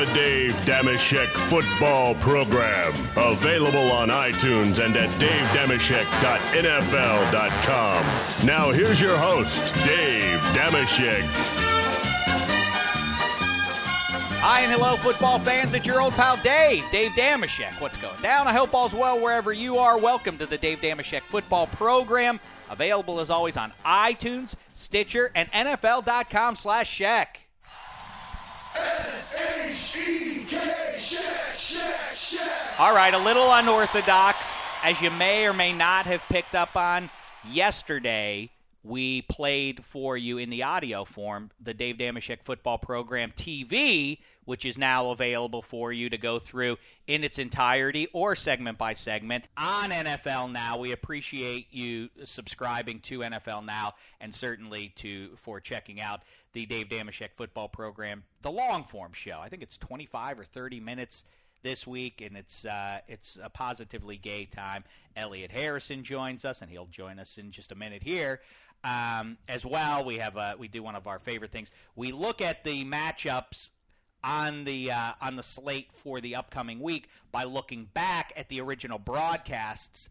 The Dave Dameshek Football Program. Available on iTunes and at davedameshek.nfl.com. Now here's your host, Dave Dameshek. Hi and hello, football fans. It's your old pal Dave Dameshek. What's going down? I hope all's well wherever you are. Welcome to the Dave Dameshek Football Program. Available as always on iTunes, Stitcher, and NFL.com/Shek. S-H-E-K, Shek. All right, a little unorthodox. As you may or may not have picked up on, yesterday we played for you in the audio form the Dave Dameshek Football Program TV, which is now available for you to go through in its entirety or segment by segment on NFL Now. We appreciate you subscribing to NFL Now and certainly for checking out the Dave Dameshek Football Program, the long-form show. I think it's 25 or 30 minutes this week, and it's a positively gay time. Elliot Harrison joins us, and he'll join us in just a minute here. As well, we do one of our favorite things. We look at the matchups on the slate for the upcoming week by looking back at the original broadcasts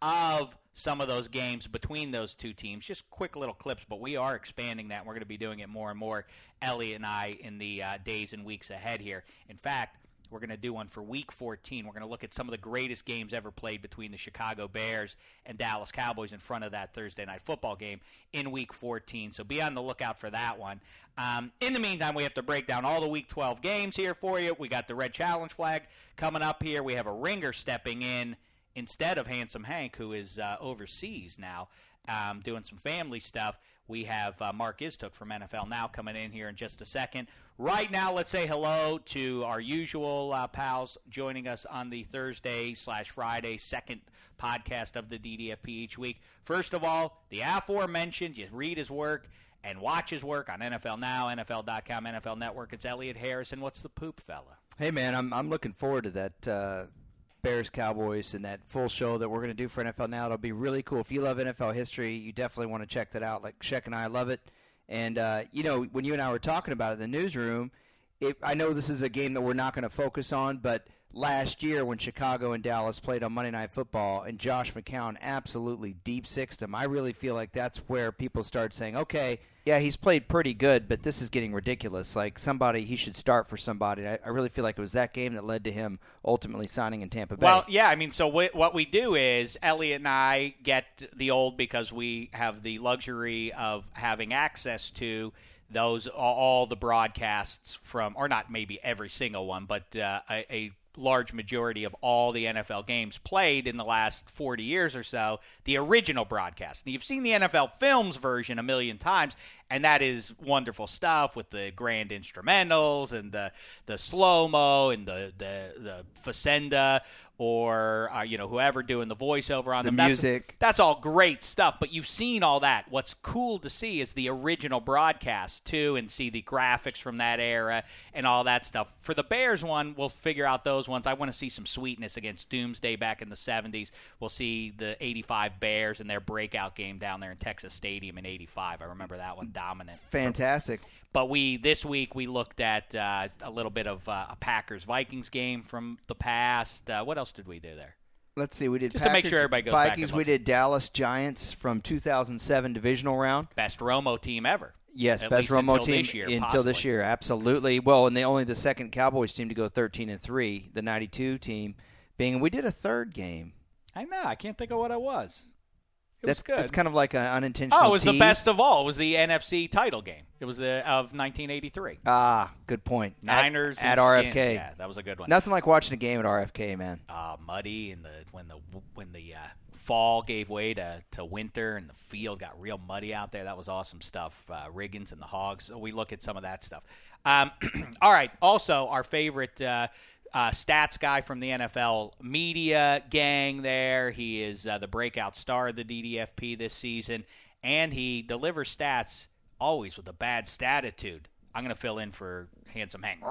of some of those games between those two teams. Just quick little clips, but we are expanding that. We're going to be doing it more and more, Elliot and I, in the days and weeks ahead here. In fact, we're going to do one for Week 14. We're going to look at some of the greatest games ever played between the Chicago Bears and Dallas Cowboys in front of that Thursday Night Football game in Week 14. So be on the lookout for that one. In the meantime, we have to break down all the Week 12 games here for you. We got the Red Challenge flag coming up here. We have a ringer stepping in instead of Handsome Hank, who is overseas now doing some family stuff. We have Mark Istook from NFL Now coming in here in just a second. Right now, let's say hello to our usual pals joining us on the Thursday/Friday second podcast of the DDFP each week. First of all, the aforementioned, you read his work and watch his work on NFL Now, NFL.com, NFL Network. It's Elliot Harrison. What's the poop, fella? Hey, man, I'm looking forward to that Bears Cowboys and that full show that we're going to do for NFL Now. It'll be really cool. If you love NFL history, you definitely want to check that out. Like Shek and I love it. And, when you and I were talking about it in the newsroom, I know this is a game that we're not going to focus on, but last year when Chicago and Dallas played on Monday Night Football and Josh McCown absolutely deep-sixed them, I really feel like that's where people start saying, okay, yeah, he's played pretty good, but this is getting ridiculous. Like, he should start for somebody. I really feel like it was that game that led to him ultimately signing in Tampa Bay. Well, yeah, so what we do is Elliot and I get the old, because we have the luxury of having access to those, all the broadcasts from, or not maybe every single one, but a large majority of all the NFL games played in the last 40 years or so, the original broadcast. And you've seen the NFL Films version a million times, and that is wonderful stuff with the grand instrumentals and the slow-mo and the Facenda or whoever doing the voiceover on the them. Music. That's all great stuff, but you've seen all that. What's cool to see is the original broadcast, too, and see the graphics from that era and all that stuff. For the Bears one, we'll figure out those ones. I want to see some sweetness against Doomsday back in the 70s. We'll see the 85 Bears and their breakout game down there in Texas Stadium in 85. I remember that one dominant. Fantastic. But this week we looked at a little bit of a Packers-Vikings game from the past. What else did we do there? Let's see. We did just Packers, to make sure everybody goes Vikings. Back and we did Dallas Giants from 2007 divisional round. Best Romo team ever. Yes, At best least Romo until team this year, until this year. Absolutely. Well, and only the second Cowboys team to go 13-3. The '92 team being. We did a third game. I know. I can't think of what it was. It was good. That's kind of like an unintentional Oh, it was tease. the best of all. It was the NFC title game. It was of 1983. Ah, good point. Niners at and RFK. Skins. Yeah, that was a good one. Nothing like watching a game at RFK, man. Muddy, and when the fall gave way to winter and the field got real muddy out there. That was awesome stuff. Riggins and the Hogs. So we look at some of that stuff. All right. Also, our favorite stats guy from the NFL media gang there. He is the breakout star of the DDFP this season, and he delivers stats always with a bad statitude. I'm going to fill in for Handsome Hank.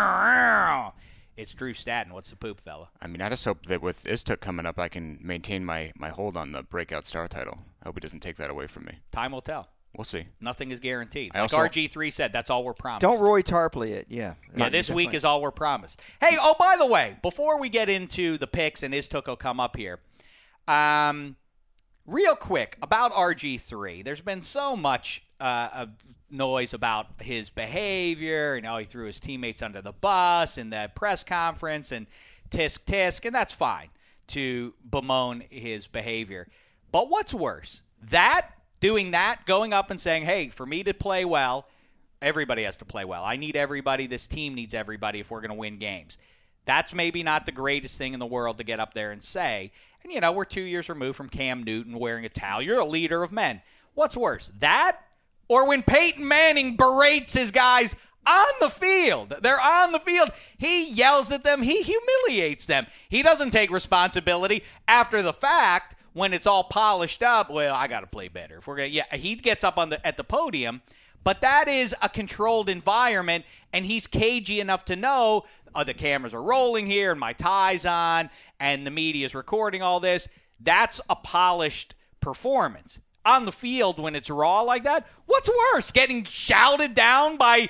It's Drew Statton. What's the poop, fella? I just hope that with Istook coming up, I can maintain my hold on the breakout star title. I hope he doesn't take that away from me. Time will tell. We'll see. Nothing is guaranteed. Like RG3 said, that's all we're promised. Don't Roy Tarpley it, yeah. Yeah, this week is all we're promised. Hey, by the way, before we get into the picks and Iztok will come up here, real quick about RG3. There's been so much noise about his behavior, he threw his teammates under the bus in that press conference and tisk, and that's fine to bemoan his behavior. But what's worse, doing that, going up and saying, hey, for me to play well, everybody has to play well. I need everybody. This team needs everybody if we're going to win games. That's maybe not the greatest thing in the world to get up there and say. And, we're 2 years removed from Cam Newton wearing a towel. You're a leader of men. What's worse, that or when Peyton Manning berates his guys on the field? They're on the field. He yells at them. He humiliates them. He doesn't take responsibility after the fact when it's all polished up. Well, I got to play better. He gets up at the podium, but that is a controlled environment, and he's cagey enough to know the cameras are rolling here and my tie's on and the media's recording all this. That's a polished performance. On the field, when it's raw like that, what's worse? Getting shouted down by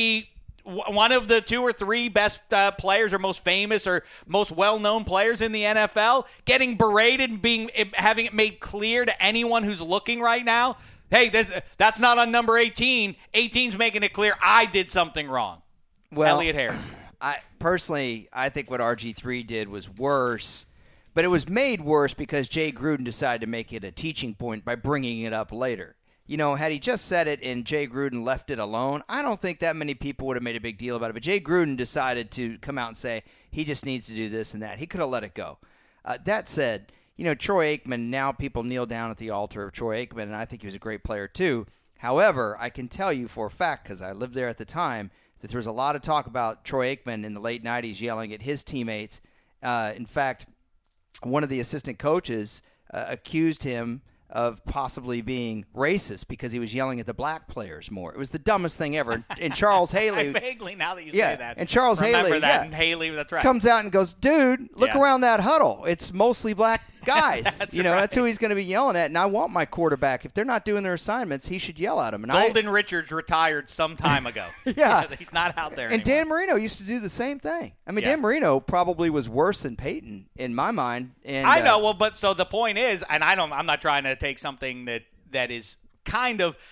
one of the 2 or 3 best players or most famous or most well-known players in the NFL, getting berated and having it made clear to anyone who's looking right now, hey, that's not on number 18. 18's making it clear I did something wrong. Well, Elliot Harris. I think what RG3 did was worse. But it was made worse because Jay Gruden decided to make it a teaching point by bringing it up later. Had he just said it and Jay Gruden left it alone, I don't think that many people would have made a big deal about it. But Jay Gruden decided to come out and say he just needs to do this and that. He could have let it go. That said, Troy Aikman, now people kneel down at the altar of Troy Aikman, and I think he was a great player too. However, I can tell you for a fact, because I lived there at the time, that there was a lot of talk about Troy Aikman in the late 90s yelling at his teammates. In fact, one of the assistant coaches accused him of possibly being racist because he was yelling at the black players more. It was the dumbest thing ever. And Charles Haley... I vaguely, now that you say that. And Charles Haley... and Haley, that's right. Comes out and goes, dude, look around that huddle. It's mostly black guys. That's That's who he's going to be yelling at. And I want my quarterback. If they're not doing their assignments, he should yell at them. And Golden Richards retired some time ago. Yeah. He's not out there and anymore. Dan Marino used to do the same thing. Dan Marino probably was worse than Peyton in my mind. And I know. But so the point is, and I'm not trying to take something that is kind of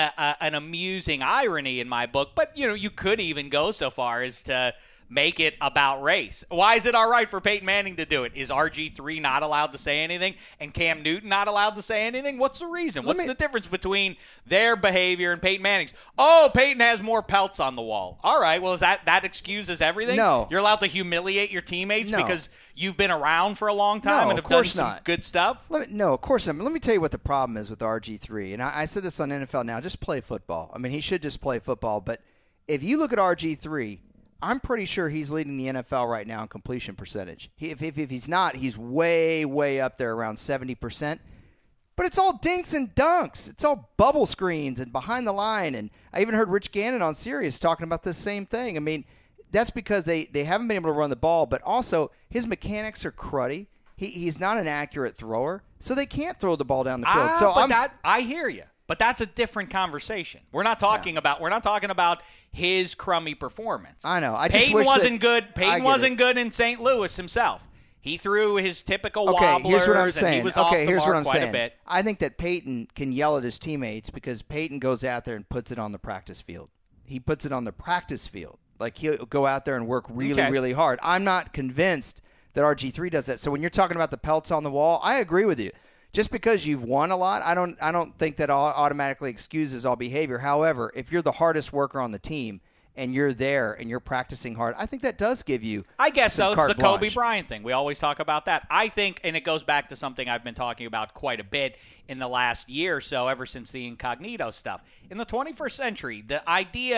an amusing irony in my book, but you could even go so far as to make it about race. Why is it all right for Peyton Manning to do it? Is RG3 not allowed to say anything and Cam Newton not allowed to say anything? What's the reason? What's the difference between their behavior and Peyton Manning's? Oh, Peyton has more pelts on the wall. All right, well, is that excuses everything? No. You're allowed to humiliate your teammates No. because you've been around for a long time and have done some good stuff? No, of course not. Let me tell you what the problem is with RG3. And I said this on NFL Now. Just play football. He should just play football. But if you look at RG3, I'm pretty sure he's leading the NFL right now in completion percentage. If he's not, he's way, way up there around 70%. But it's all dinks and dunks. It's all bubble screens and behind the line. And I even heard Rich Gannon on Sirius talking about this same thing. That's because they haven't been able to run the ball, but also his mechanics are cruddy. He's not an accurate thrower, so they can't throw the ball down the field. I hear you. But that's a different conversation. We're not talking about his crummy performance. I know. Peyton wasn't good. Peyton wasn't good in St. Louis himself. He threw his typical wobblers, here's what I'm saying. And he was off the mark quite a bit. I think that Peyton can yell at his teammates because Peyton goes out there and puts it on the practice field. He puts it on the practice field. Like, he'll go out there and work really, really hard. I'm not convinced that RG3 does that. So when you're talking about the pelts on the wall, I agree with you. Just because you've won a lot, I don't think that automatically excuses all behavior. However, if you're the hardest worker on the team and you're there and you're practicing hard, I think that does give you I guess so. It's the blanche. Kobe Bryant thing. We always talk about that. I think, and it goes back to something I've been talking about quite a bit in the last year or so, ever since the incognito stuff. In the 21st century, the idea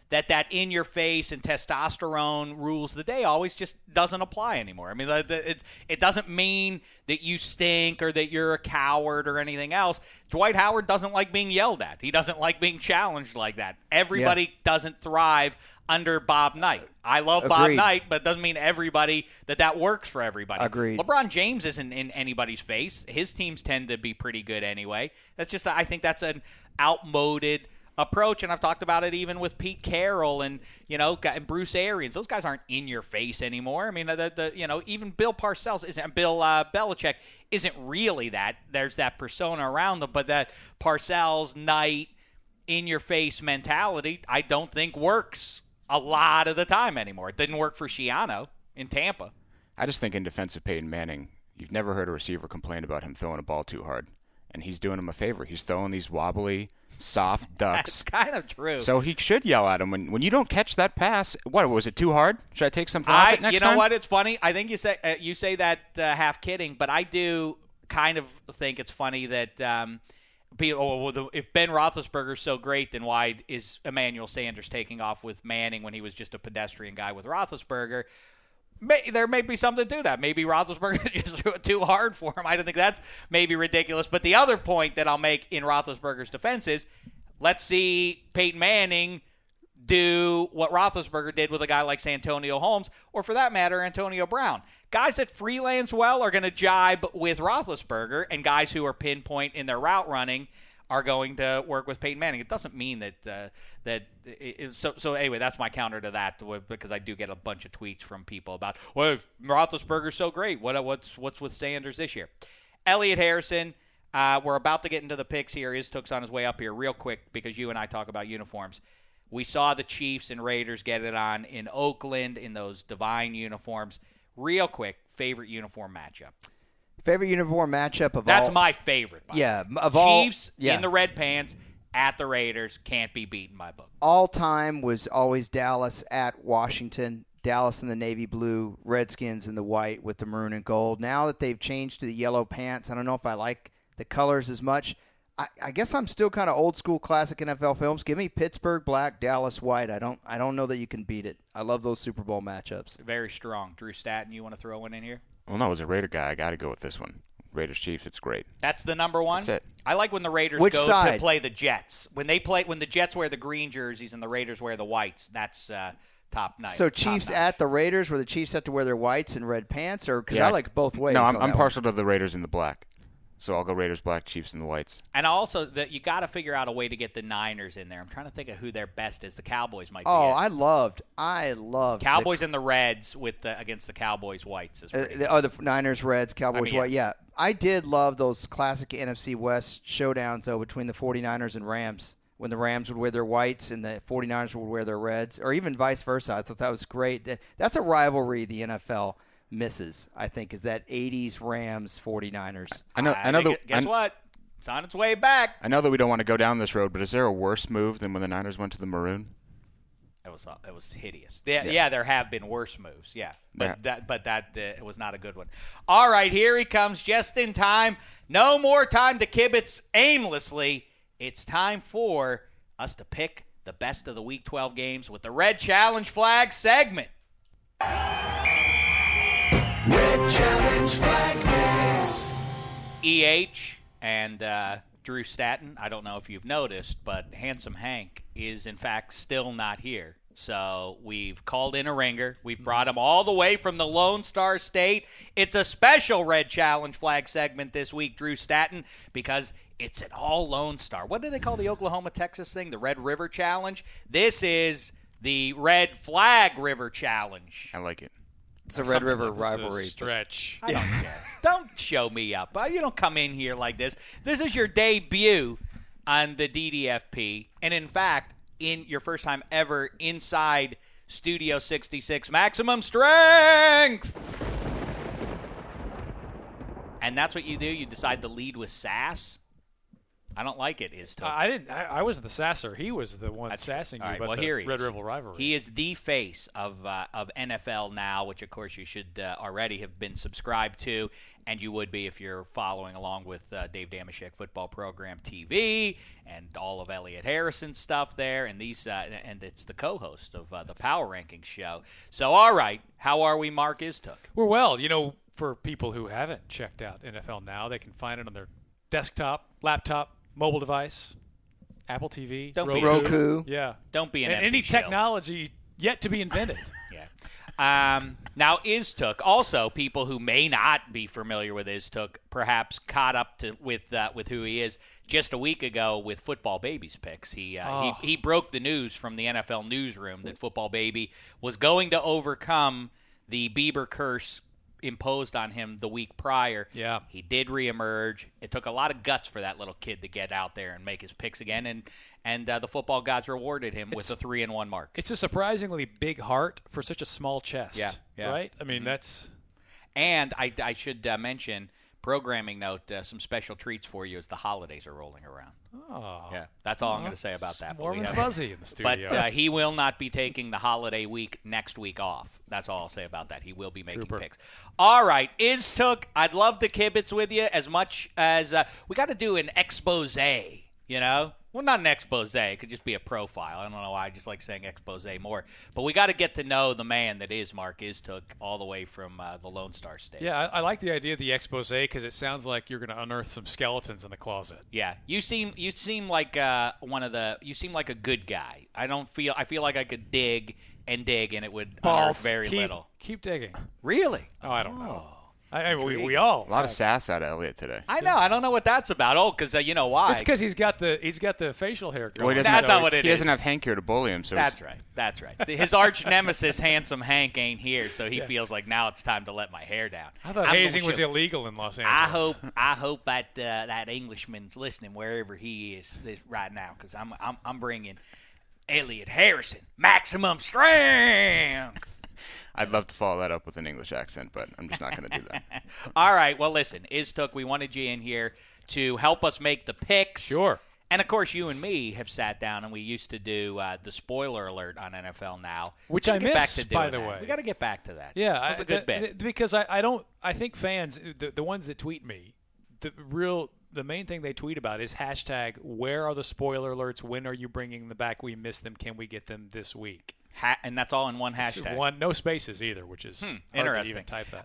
that in-your-face and testosterone rules the day always just doesn't apply anymore. I mean, it doesn't mean that you stink or that you're a coward or anything else. Dwight Howard doesn't like being yelled at. He doesn't like being challenged like that. Everybody doesn't thrive under Bob Knight. I love Bob Knight, but it doesn't mean everybody that works for everybody. Agreed. LeBron James isn't in anybody's face. His teams tend to be pretty good anyway. I think that's an outmoded approach, and I've talked about it even with Pete Carroll and Bruce Arians. Those guys aren't in your face anymore. I mean, even Bill Belichick isn't really that. There's that persona around them, but that Parcells, Knight, in your face mentality, I don't think works a lot of the time anymore. It didn't work for Schiano in Tampa. I just think in defense of Peyton Manning, you've never heard a receiver complain about him throwing a ball too hard, and he's doing him a favor. He's throwing these wobbly, soft ducks. That's kind of true. So he should yell at him when you don't catch that pass. What, was it too hard? Should I take something off it next time? You know what? It's funny. I think you say that half kidding, but I do kind of think it's funny that if Ben Roethlisberger's so great, then why is Emmanuel Sanders taking off with Manning when he was just a pedestrian guy with Roethlisberger? There may be something to that. Maybe Roethlisberger just threw it too hard for him. I don't think that's maybe ridiculous. But the other point that I'll make in Roethlisberger's defense is, let's see Peyton Manning do what Roethlisberger did with a guy like Santonio Holmes, or for that matter, Antonio Brown. Guys that freelance well are going to jibe with Roethlisberger, and guys who are pinpoint in their route running are going to work with Peyton Manning. It doesn't mean so anyway, that's my counter to that, because I do get a bunch of tweets from people about, well, if Roethlisberger's so great, what's with Sanders this year? Elliot Harrison, we're about to get into the picks here. Iztuk's on his way up here real quick because you and I talk about uniforms. We saw the Chiefs and Raiders get it on in Oakland in those divine uniforms. Real quick, favorite uniform matchup? Favorite uniform matchup of That's all? my favorite. Chiefs in the red pants at the Raiders can't be beaten by book. All time was always Dallas at Washington. Dallas in the navy blue, Redskins in the white with the maroon and gold. Now that they've changed to the yellow pants, I don't know if I like the colors as much. I guess I'm still kind of old school classic NFL films. Give me Pittsburgh black, Dallas white. I don't know that you can beat it. I love those Super Bowl matchups. Very strong. Drew Statton, you want to throw one in here? Well, no, as a Raider guy, I got to go with this one. Raiders Chiefs, it's great. That's the number one? That's it. I like when the Raiders Which go side? to play the Jets. When the Jets wear the green jerseys and the Raiders wear the whites, that's top night. So Chiefs at the Raiders, where the Chiefs have to wear their whites and red pants? Or because I like both ways. No, I'm partial to the Raiders in the black. So I'll go Raiders black, Chiefs in the whites. And also, you got to figure out a way to get the Niners in there. I'm trying to think of who their best is. The Cowboys might be. Oh, it. I loved Cowboys and the Reds against the Cowboys whites is pretty good. the Niners, Reds, Cowboys, white. Yeah, I did love those classic NFC West showdowns though between the 49ers and Rams. When the Rams would wear their whites and the 49ers would wear their reds, or even vice versa. I thought that was great. That's a rivalry the NFL misses, I think, is that 80s Rams 49ers. Guess what? It's on its way back. I know that we don't want to go down this road, but is there a worse move than when the Niners went to the maroon? It was hideous. Yeah, there have been worse moves. Yeah, but that was not a good one. All right, here he comes just in time. No more time to kibitz aimlessly. It's time for us to pick the best of the Week 12 games with the Red Challenge Flag segment. Red Challenge Flag picks. EH and Drew Statton, I don't know if you've noticed, but Handsome Hank is, in fact, still not here. So we've called in a ringer. We've brought him all the way from the Lone Star State. It's a special Red Challenge Flag segment this week, Drew Statton, because it's an all Lone Star. What do they call the Oklahoma-Texas thing? The Red River Challenge? This is the Red Flag River Challenge. I like it. It's a Red River rivalry. Stretch. I don't care. Don't show me up. You don't come in here like this. This is your debut on the DDFP. And, in fact, in your first time ever inside Studio 66 Maximum Strength. And that's what you do. You decide to lead with sass. I don't like it, Iztuk. I didn't. I wasn't the sasser. He was the one sassing you about the Red River rivalry. He is the face of NFL Now, which of course you should already have been subscribed to, and you would be if you're following along with Dave Dameshek Football Program TV and all of Elliot Harrison's stuff there, and and it's the co-host of the Power Rankings show. So, all right, how are we, Mark Iztuk? We're well. You know, for people who haven't checked out NFL Now, they can find it on their desktop, laptop, mobile device, Apple TV, Roku. Yeah. Don't be an and any shill. Technology yet to be invented. Yeah. Now, Iztuk, also people who may not be familiar with Iztuk, perhaps caught up with who he is just a week ago with Football Baby's picks. He broke the news from the NFL newsroom that Football Baby was going to overcome the Bieber curse imposed on him the week prior. Yeah. He did reemerge. It took a lot of guts for that little kid to get out there and make his picks again, and the football gods rewarded him with a 3-1 mark. It's a surprisingly big heart for such a small chest. Yeah. Right? I mean, that's... And I should mention, programming note, some special treats for you as the holidays are rolling around. Oh. Yeah, that's all I'm going to say about that. Warm and fuzzy in the studio. But he will not be taking the holiday week next week off. That's all I'll say about that. He will be making picks. All right, Iztuk, I'd love to kibitz with you as much as we got to do an expose, you know? Well, not an expose. It could just be a profile. I don't know why I just like saying expose more. But we got to get to know the man that is Mark Iztuk all the way from the Lone Star State. Yeah, I like the idea of the expose because it sounds like you're going to unearth some skeletons in the closet. Yeah, you seem like you seem like a good guy. I feel like I could dig, and it would unearth very little. Keep digging. Really? Oh, I don't know. We all a lot of sass out of Elliot today. I know. I don't know what that's about. Oh, because you know why? It's because he's got the facial hair going. Well, that's not what it is. He doesn't have Hank here to bully him. So that's right. His arch nemesis, handsome Hank, ain't here, so he feels like now it's time to let my hair down. I thought hazing was illegal in Los Angeles. I hope that Englishman's listening wherever he is right now, because I'm bringing Elliot Harrison, maximum strength. I'd love to follow that up with an English accent, but I'm just not going to do that. All right. Well, listen, Iztuk, we wanted you in here to help us make the picks. Sure. And, of course, you and me have sat down, and we used to do the spoiler alert on NFL Now. Which I miss, by the way. We got to get back to that. Yeah. That was a good bit. Because I think fans, the ones that tweet me, the main thing they tweet about is hashtag, where are the spoiler alerts? When are you bringing them back? We missed them. Can we get them this week? And that's all in one hashtag. No spaces either, which is hard interesting. to even type that.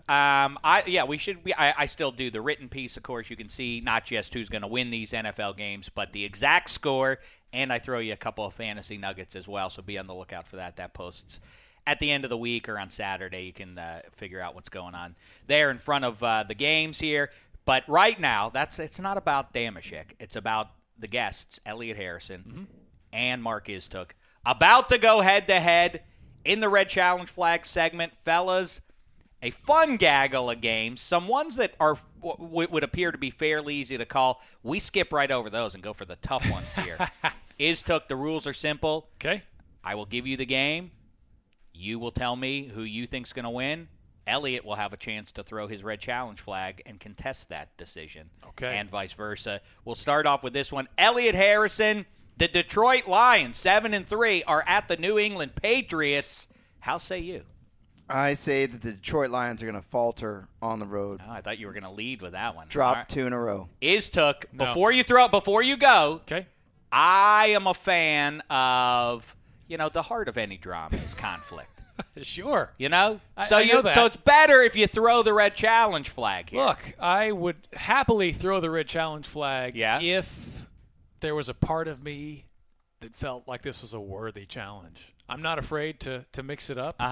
We should. I still do the written piece. Of course, you can see not just who's going to win these NFL games, but the exact score, and I throw you a couple of fantasy nuggets as well. So be on the lookout for that. That posts at the end of the week or on Saturday. You can figure out what's going on there in front of the games here. But right now, it's not about Dameshek. It's about the guests, Elliot Harrison and Mark Iztuk. About to go head-to-head in the Red Challenge Flag segment. Fellas, a fun gaggle of games. Some ones that are would appear to be fairly easy to call. We skip right over those and go for the tough ones here. Iztuk, the rules are simple. Okay. I will give you the game. You will tell me who you think's going to win. Elliot will have a chance to throw his Red Challenge Flag and contest that decision. Okay. And vice versa. We'll start off with this one. Elliot Harrison. The Detroit Lions, 7-3, are at the New England Patriots. How say you? I say that the Detroit Lions are going to falter on the road. Oh, I thought you were going to lead with that one. Drop 2 in a row. Iztuk, before you go, okay. I am a fan of, the heart of any drama is conflict. Sure. So I know that. So it's better if you throw the Red Challenge Flag here. Look, I would happily throw the Red Challenge Flag if there was a part of me that felt like this was a worthy challenge. I'm not afraid to mix it up.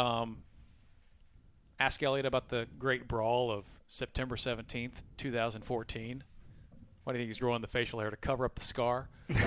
Ask Elliot about the great brawl of September 17th, 2014. Why do you think he's growing the facial hair to cover up the scar?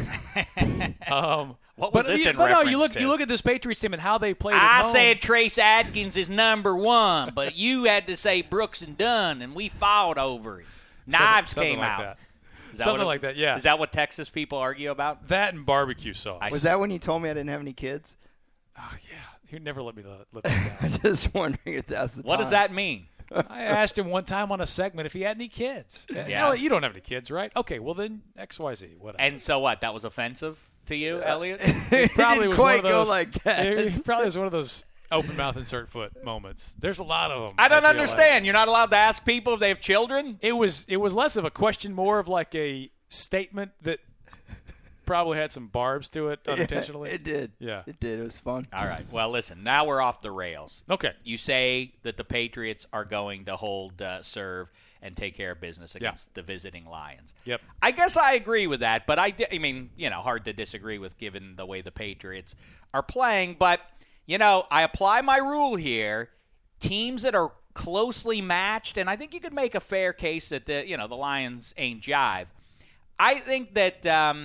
What was this in reference to? You look at this Patriots team and how they played at home. I said Trace Adkins is number 1, but you had to say Brooks and Dunn, and we fought over it. Knives came like out. That. Something like that, yeah. Is that what Texas people argue about? That and barbecue sauce. Was that when you told me I didn't have any kids? Oh, yeah. You'd never let me live that down. I'm just wondering if that's the time. What does that mean? I asked him one time on a segment if he had any kids. Yeah. You don't have any kids, right? Okay, well then XYZ, whatever. And so what? That was offensive to you, Elliot? It probably was quite one of those, go like that. It probably was one of those open mouth insert foot moments. There's a lot of them. I don't feel understand. like. You're not allowed to ask people if they have children? It was less of a question, more of like a statement that probably had some barbs to it unintentionally. It did. Yeah. It did. It was fun. All right. Well, listen, now we're off the rails. Okay. You say that the Patriots are going to hold serve and take care of business against the visiting Lions. Yep. I guess I agree with that, but I mean, hard to disagree with given the way the Patriots are playing. But, I apply my rule here. Teams that are closely matched, and I think you could make a fair case that the Lions ain't jive. I think that,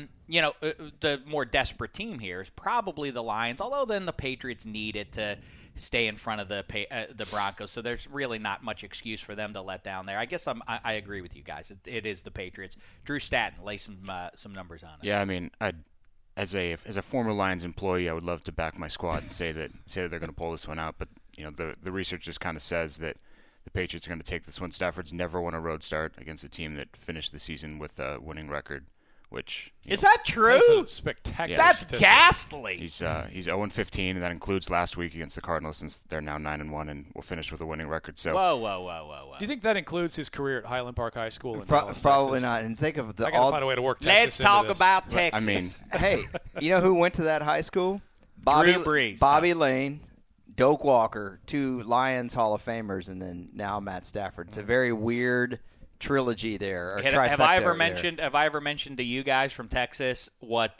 the more desperate team here is probably the Lions, although then the Patriots need it to stay in front of the Broncos, so there's really not much excuse for them to let down there. I guess I agree with you guys. It is the Patriots. Drew Statton, lay some numbers on it. Yeah, I mean, as a former Lions employee, I would love to back my squad and say that they're going to pull this one out, but the research just kind of says that the Patriots are going to take this one. Stafford's never won a road start against a team that finished the season with a winning record, which is that true? That's spectacular. That's statistic. ghastly. He's 0-15, and that includes last week against the Cardinals, since they're now 9-1 and will finish with a winning record. So Whoa. Do you think that includes his career at Highland Park High School in Probably Dallas, Texas? not. And think of I gotta find a way to work Texas Let's into talk this. about Texas. I mean, hey, you know who went to that high school? Bobby Breeze. Lane, Doak Walker, 2 Lions Hall of Famers, and then now Matt Stafford. It's a very weird trilogy there. Or Have I ever trifecta mentioned to you guys from Texas what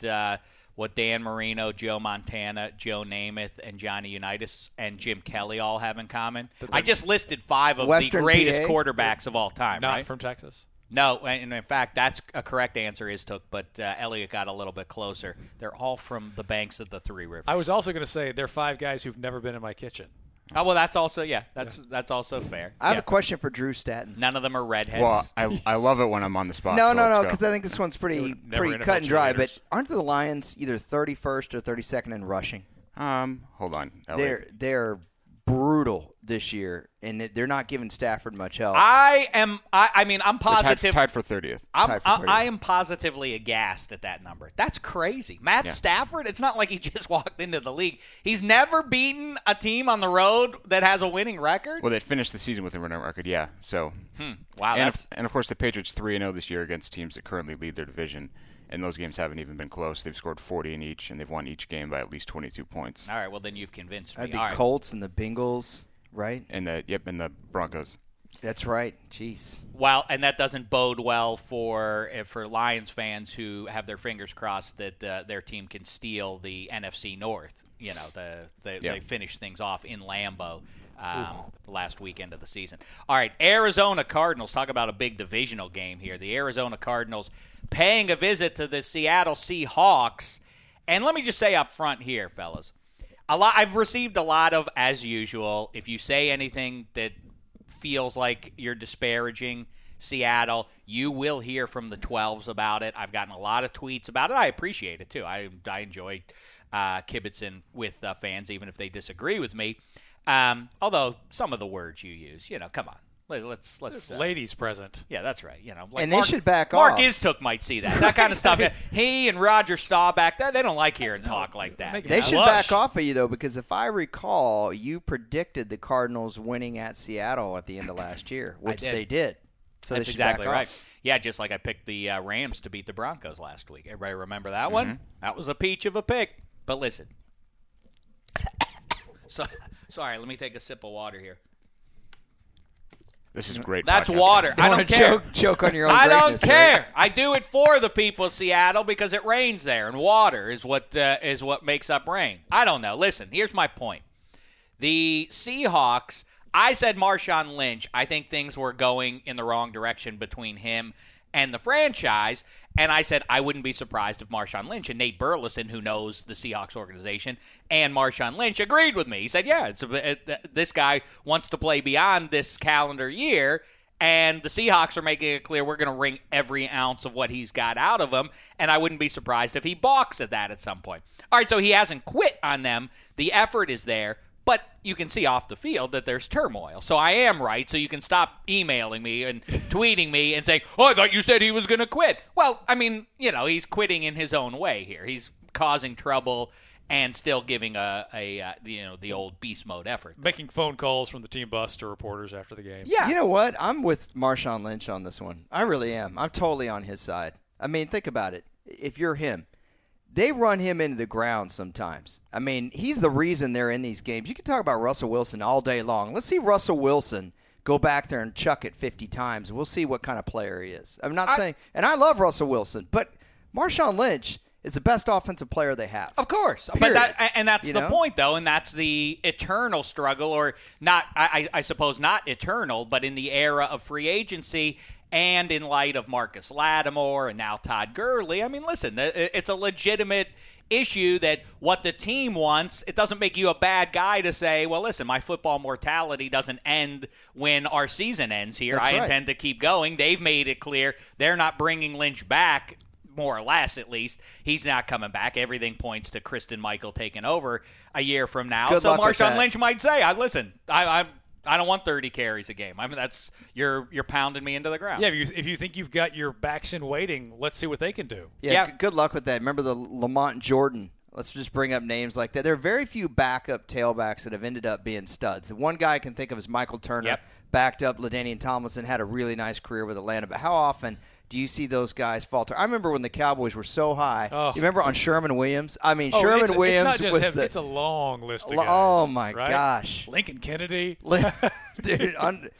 Dan Marino, Joe Montana, Joe Namath, and Johnny Unitas and Jim Kelly all have in common? I just listed 5 of Western the greatest PA? quarterbacks of all time. Not right? from Texas. No, and in fact, that's a correct answer is Took, but Elliot got a little bit closer. They're all from the banks of the Three Rivers. I was also going to say they're 5 guys who've never been in my kitchen. Oh, well, that's also, that's also fair. I have a question for Drew Statton. None of them are redheads. well, I love it when I'm on the spot. No, so let's go. because I think this one's pretty NFL cut and dry. But cheerleaders. aren't the Lions either 31st or 32nd in rushing? Hold on, Elliot. They're brutal this year, and they're not giving Stafford much help. I'm positive. Tied for 30th. I am positively aghast at that number. That's crazy. Matt Stafford, it's not like he just walked into the league. He's never beaten a team on the road that has a winning record. Well, they finished the season with a winning record, yeah. So, Wow. and of course, the Patriots 3-0 this year against teams that currently lead their division, and those games haven't even been close. They've scored 40 in each, and they've won each game by at least 22 points. All right, well, then you've convinced me. That'd be All right. Colts and the Bengals, right? And the Broncos. That's right. Jeez. Well, and that doesn't bode well for Lions fans who have their fingers crossed that their team can steal the NFC North. They finish things off in Lambeau the last weekend of the season. All right, Arizona Cardinals. Talk about a big divisional game here. The Arizona Cardinals paying a visit to the Seattle Seahawks. And let me just say up front here, fellas, I've received a lot of, as usual, if you say anything that feels like you're disparaging Seattle, you will hear from the 12s about it. I've gotten a lot of tweets about it. I appreciate it, too. I enjoy kibitzing with fans, even if they disagree with me. Although some of the words you use, come on. Let's ladies present. Yeah, that's right. Like And they should back Mark off. Iztook might see that kind of stuff. He and Roger Staubach, they don't like hearing talk like that. Make it They should blush. back off of you, though, because if I recall, you predicted the Cardinals winning at Seattle at the end of last year, which did. they did. So That's they should exactly back right. off. Yeah, just like I picked the Rams to beat the Broncos last week. Everybody remember that one? That was a peach of a pick. But listen. Sorry, let me take a sip of water here. This is great. That's podcasting. water. I don't care. Choke on your own I don't greatness, care. right? I do it for the people of Seattle because it rains there, and water is what makes up rain. I don't know. Listen, here's my point. The Seahawks, I said Marshawn Lynch. I think things were going in the wrong direction between him and the franchise, and I said I wouldn't be surprised if Marshawn Lynch and Nate Burleson, who knows the Seahawks organization, and Marshawn Lynch agreed with me. He said, yeah, this guy wants to play beyond this calendar year, and the Seahawks are making it clear we're going to wring every ounce of what he's got out of him, and I wouldn't be surprised if he balks at that at some point. All right, so he hasn't quit on them. The effort is there. But you can see off the field that there's turmoil. So I am right. So you can stop emailing me and tweeting me and saying, "Oh, I thought you said he was going to quit." Well, I mean, he's quitting in his own way here. He's causing trouble and still giving the old beast mode effort. Making phone calls from the team bus to reporters after the game. Yeah. You know what? I'm with Marshawn Lynch on this one. I really am. I'm totally on his side. I mean, think about it. If you're him, they run him into the ground sometimes. I mean, he's the reason they're in these games. You can talk about Russell Wilson all day long. Let's see Russell Wilson go back there and chuck it 50 times. We'll see what kind of player he is. I'm not saying – and I love Russell Wilson, but Marshawn Lynch – is the best offensive player they have. Of course. Period. But that's the point, though, and that's the eternal struggle, or not, I suppose not eternal, but in the era of free agency and in light of Marcus Lattimore and now Todd Gurley. I mean, listen, it's a legitimate issue that what the team wants, it doesn't make you a bad guy to say, well, listen, my football mortality doesn't end when our season ends here. That's right. Intend to keep going. They've made it clear they're not bringing Lynch back, more or less, at least. He's not coming back. Everything points to Kristen Michael taking over a year from now. Good so luck with Marshawn that. Lynch might say, I don't want 30 carries a game. I mean, that's you're pounding me into the ground. Yeah, if you think you've got your backs in waiting, let's see what they can do. Yeah. Good luck with that. Remember the Lamont Jordan. Let's just bring up names like that. There are very few backup tailbacks that have ended up being studs. The one guy I can think of is Michael Turner. Yep. Backed up LaDainian Tomlinson, had a really nice career with Atlanta. But how often do you see those guys falter? I remember when the Cowboys were so high. Oh. You remember on Sherman Williams? I mean, Sherman Williams it's not was just him, the... it's a long list of guys. Oh, my right? gosh. Lincoln Kennedy. Dude,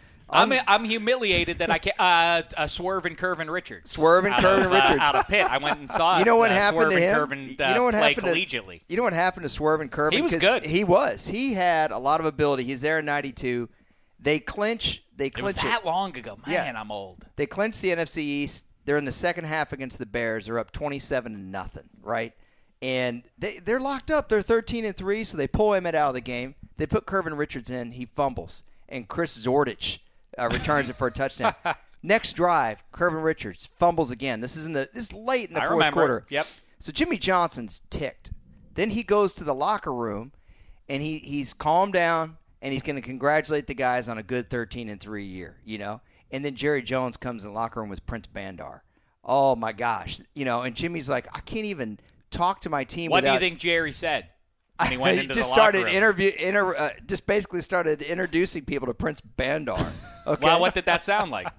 I'm humiliated that I can't. Swerve and Curvin Richards. Swerve and Curvin Richards. Out of Pitt. I went and saw You know what happened Swerve to him? and Curvin You know what play happened collegiately. You know what happened to Swerve and Curvin? He was 'Cause good. He was. He had a lot of ability. He's there in 92. They clinch. It was that long ago. Man, Yeah. I'm old. They clinch the NFC East. They're in the second half against the Bears. They're up 27-0, right? And they're locked up. They're 13-3, so they pull Emmett out of the game. They put Curvin Richards in. He fumbles, and Chris Zordich returns it for a touchdown. Next drive, Curvin Richards fumbles again. This is late in the fourth quarter. Yep. So Jimmy Johnson's ticked. Then he goes to the locker room, and he's calmed down, and he's going to congratulate the guys on a good 13-3 year, And then Jerry Jones comes in the locker room with Prince Bandar. Oh, my gosh. And Jimmy's like, I can't even talk to my team What without... do you think Jerry said when he went into just the locker started room? just basically started introducing people to Prince Bandar. Okay. Well, what did that sound like?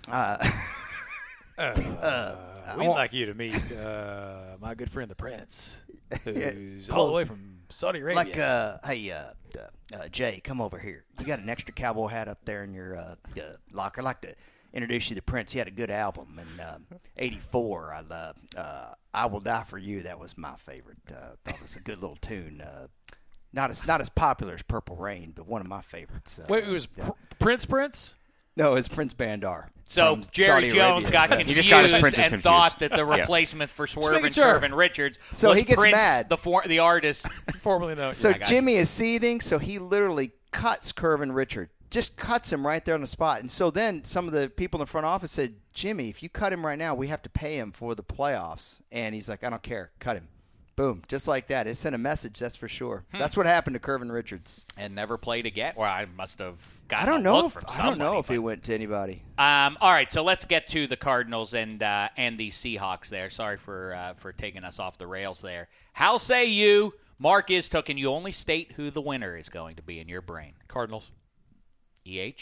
We'd like you to meet my good friend the Prince, who's all the way from Saudi Arabia. Like, hey, Jay, come over here. You got an extra cowboy hat up there in your locker. I'd like to introduce you to Prince. He had a good album in '84. I Will Die For You. That was my favorite. Thought it was a good little tune. Not as popular as Purple Rain, but one of my favorites. Wait, it was Prince? No, it's Prince Bandar. So Jerry Jones got He confused just got his princes and confused. thought that the replacement for Swerve and Curvin Richards So was he gets Prince, mad. the artist. Formerly known. So I got Jimmy is seething, so he literally cuts Curvin Richard. Just cuts him right there on the spot. And so then some of the people in the front office said, Jimmy, if you cut him right now, we have to pay him for the playoffs. And he's like, I don't care. Cut him. Boom. Just like that. It sent a message, that's for sure. That's what happened to Curvin Richards. And never played again. Well, I must have I gotten don't a know look from somebody, if he went to anybody. All right, so let's get to the Cardinals and the Seahawks there. Sorry for taking us off the rails there. How say you, Mark Istook, and you only state who the winner is going to be in your brain? Cardinals. EH?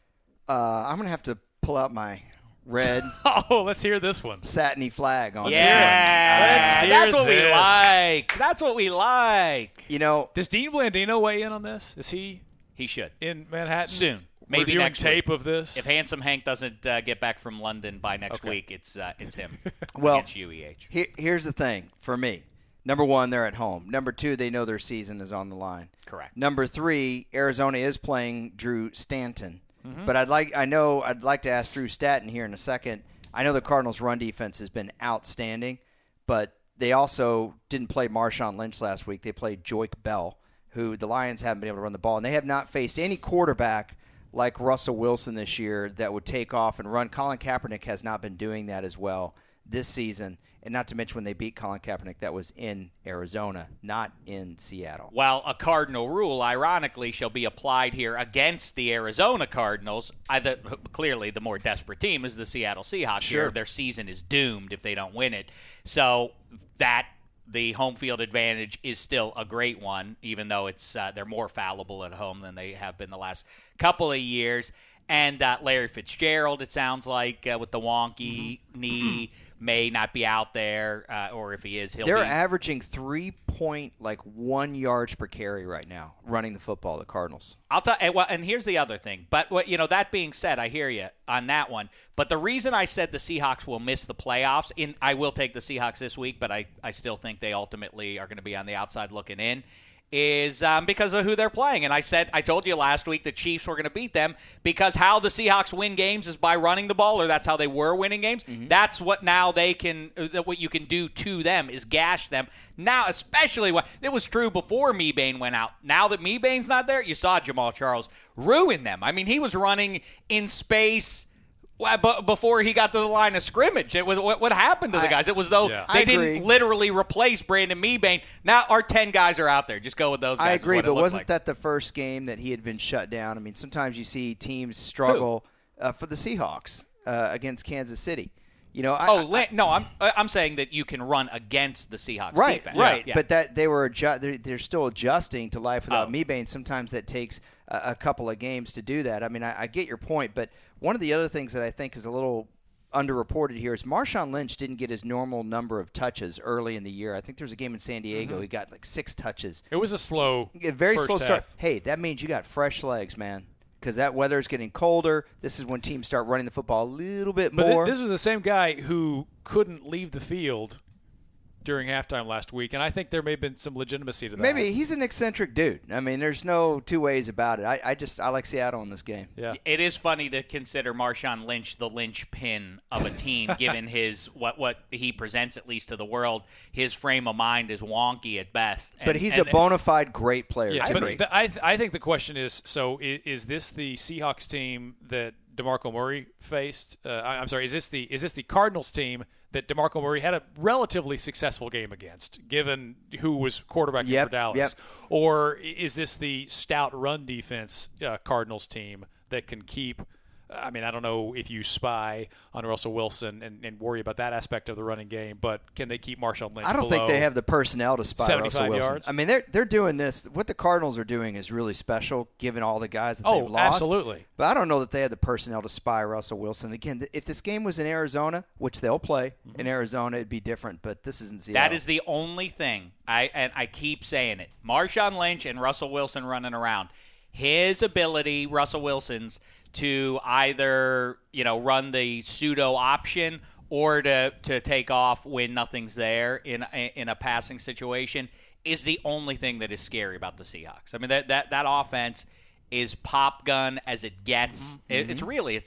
I'm going to have to pull out my red Oh, let's hear this one. satiny flag on Yeah, Let's that's hear what we this. like. That's what we like. this one. Does Dean Blandino weigh in on this? Is he He should. in Manhattan? Soon. Maybe reviewing next tape week. of this? If Handsome Hank doesn't get back from London by next Okay. week, it's him Well, against you, EH. here's the thing for me. Number one, they're at home. Number two, they know their season is on the line. Correct. Number three, Arizona is playing Drew Stanton. Mm-hmm. But I'd like to ask Drew Stanton here in a second. I know the Cardinals' run defense has been outstanding, but they also didn't play Marshawn Lynch last week. They played Joique Bell, who the Lions haven't been able to run the ball, and they have not faced any quarterback like Russell Wilson this year that would take off and run. Colin Kaepernick has not been doing that as well this season. And not to mention when they beat Colin Kaepernick, that was in Arizona, not in Seattle. Well, a cardinal rule, ironically, shall be applied here against the Arizona Cardinals. Clearly, the more desperate team is the Seattle Seahawks. Sure. Here, their season is doomed if they don't win it. So the home field advantage is still a great one, even though they're more fallible at home than they have been the last couple of years. And Larry Fitzgerald, it sounds like, with the wonky knee, may not be out there, or if he is, They're averaging 3.1 yards per carry right now, running the football, the Cardinals. And here's the other thing. But that being said, I hear you on that one. But the reason I said the Seahawks will miss the playoffs, I will take the Seahawks this week, but I still think they ultimately are going to be on the outside looking in, is because of who they're playing. And I told you last week the Chiefs were going to beat them because how the Seahawks win games is by running the ball, or that's how they were winning games. Mm-hmm. That's what now what you can do to them is gash them. Now, especially it was true before Mebane went out. Now that Mebane's not there, you saw Jamal Charles ruin them. I mean, he was running in space before he got to the line of scrimmage. It was what happened to the guys. It was though they didn't literally replace Brandon Mebane. Now our 10 guys are out there. Just go with those guys. I agree, but wasn't that the first game that he had been shut down? I mean, sometimes you see teams struggle for the Seahawks against Kansas City. I'm saying that you can run against the Seahawks defense. Right. But that they're still adjusting to life without Mebane. Sometimes that takes a couple of games to do that. I mean, I get your point, but one of the other things that I think is a little underreported here is Marshawn Lynch didn't get his normal number of touches early in the year. I think there was a game in San Diego. Mm-hmm. He got like 6 touches. It was a very slow start. Half. Hey, that means you got fresh legs, man. Because that weather is getting colder. This is when teams start running the football a little bit more. But this was the same guy who couldn't leave the field during halftime last week, and I think there may have been some legitimacy to that. Maybe he's an eccentric dude. I mean, there's no two ways about it. I like Seattle in this game. Yeah. It is funny to consider Marshawn Lynch the linchpin of a team, given his what he presents at least to the world. His frame of mind is wonky at best. But he's a bona fide great player. Yeah, but I think the question is: so is this the Seahawks team that DeMarco Murray faced? I'm sorry. Is this the Cardinals team that DeMarco Murray had a relatively successful game against, given who was quarterbacking for Dallas? Yep. Or is this the stout run defense Cardinals team that can keep I mean, I don't know if you spy on Russell Wilson and worry about that aspect of the running game, but can they keep Marshawn Lynch? I don't think they have the personnel to spy Russell Wilson. Yards? I mean, they're doing this. What the Cardinals are doing is really special, given all the guys that they've lost. Absolutely. But I don't know that they have the personnel to spy Russell Wilson. Again, if this game was in Arizona, which they'll play in Arizona, it'd be different. But this isn't Seattle. That is the only thing. I keep saying it. Marshawn Lynch and Russell Wilson running around. His ability, Russell Wilson's, to either run the pseudo option or to take off when nothing's there in a passing situation is the only thing that is scary about the Seahawks. I mean that offense is pop gun as it gets. It's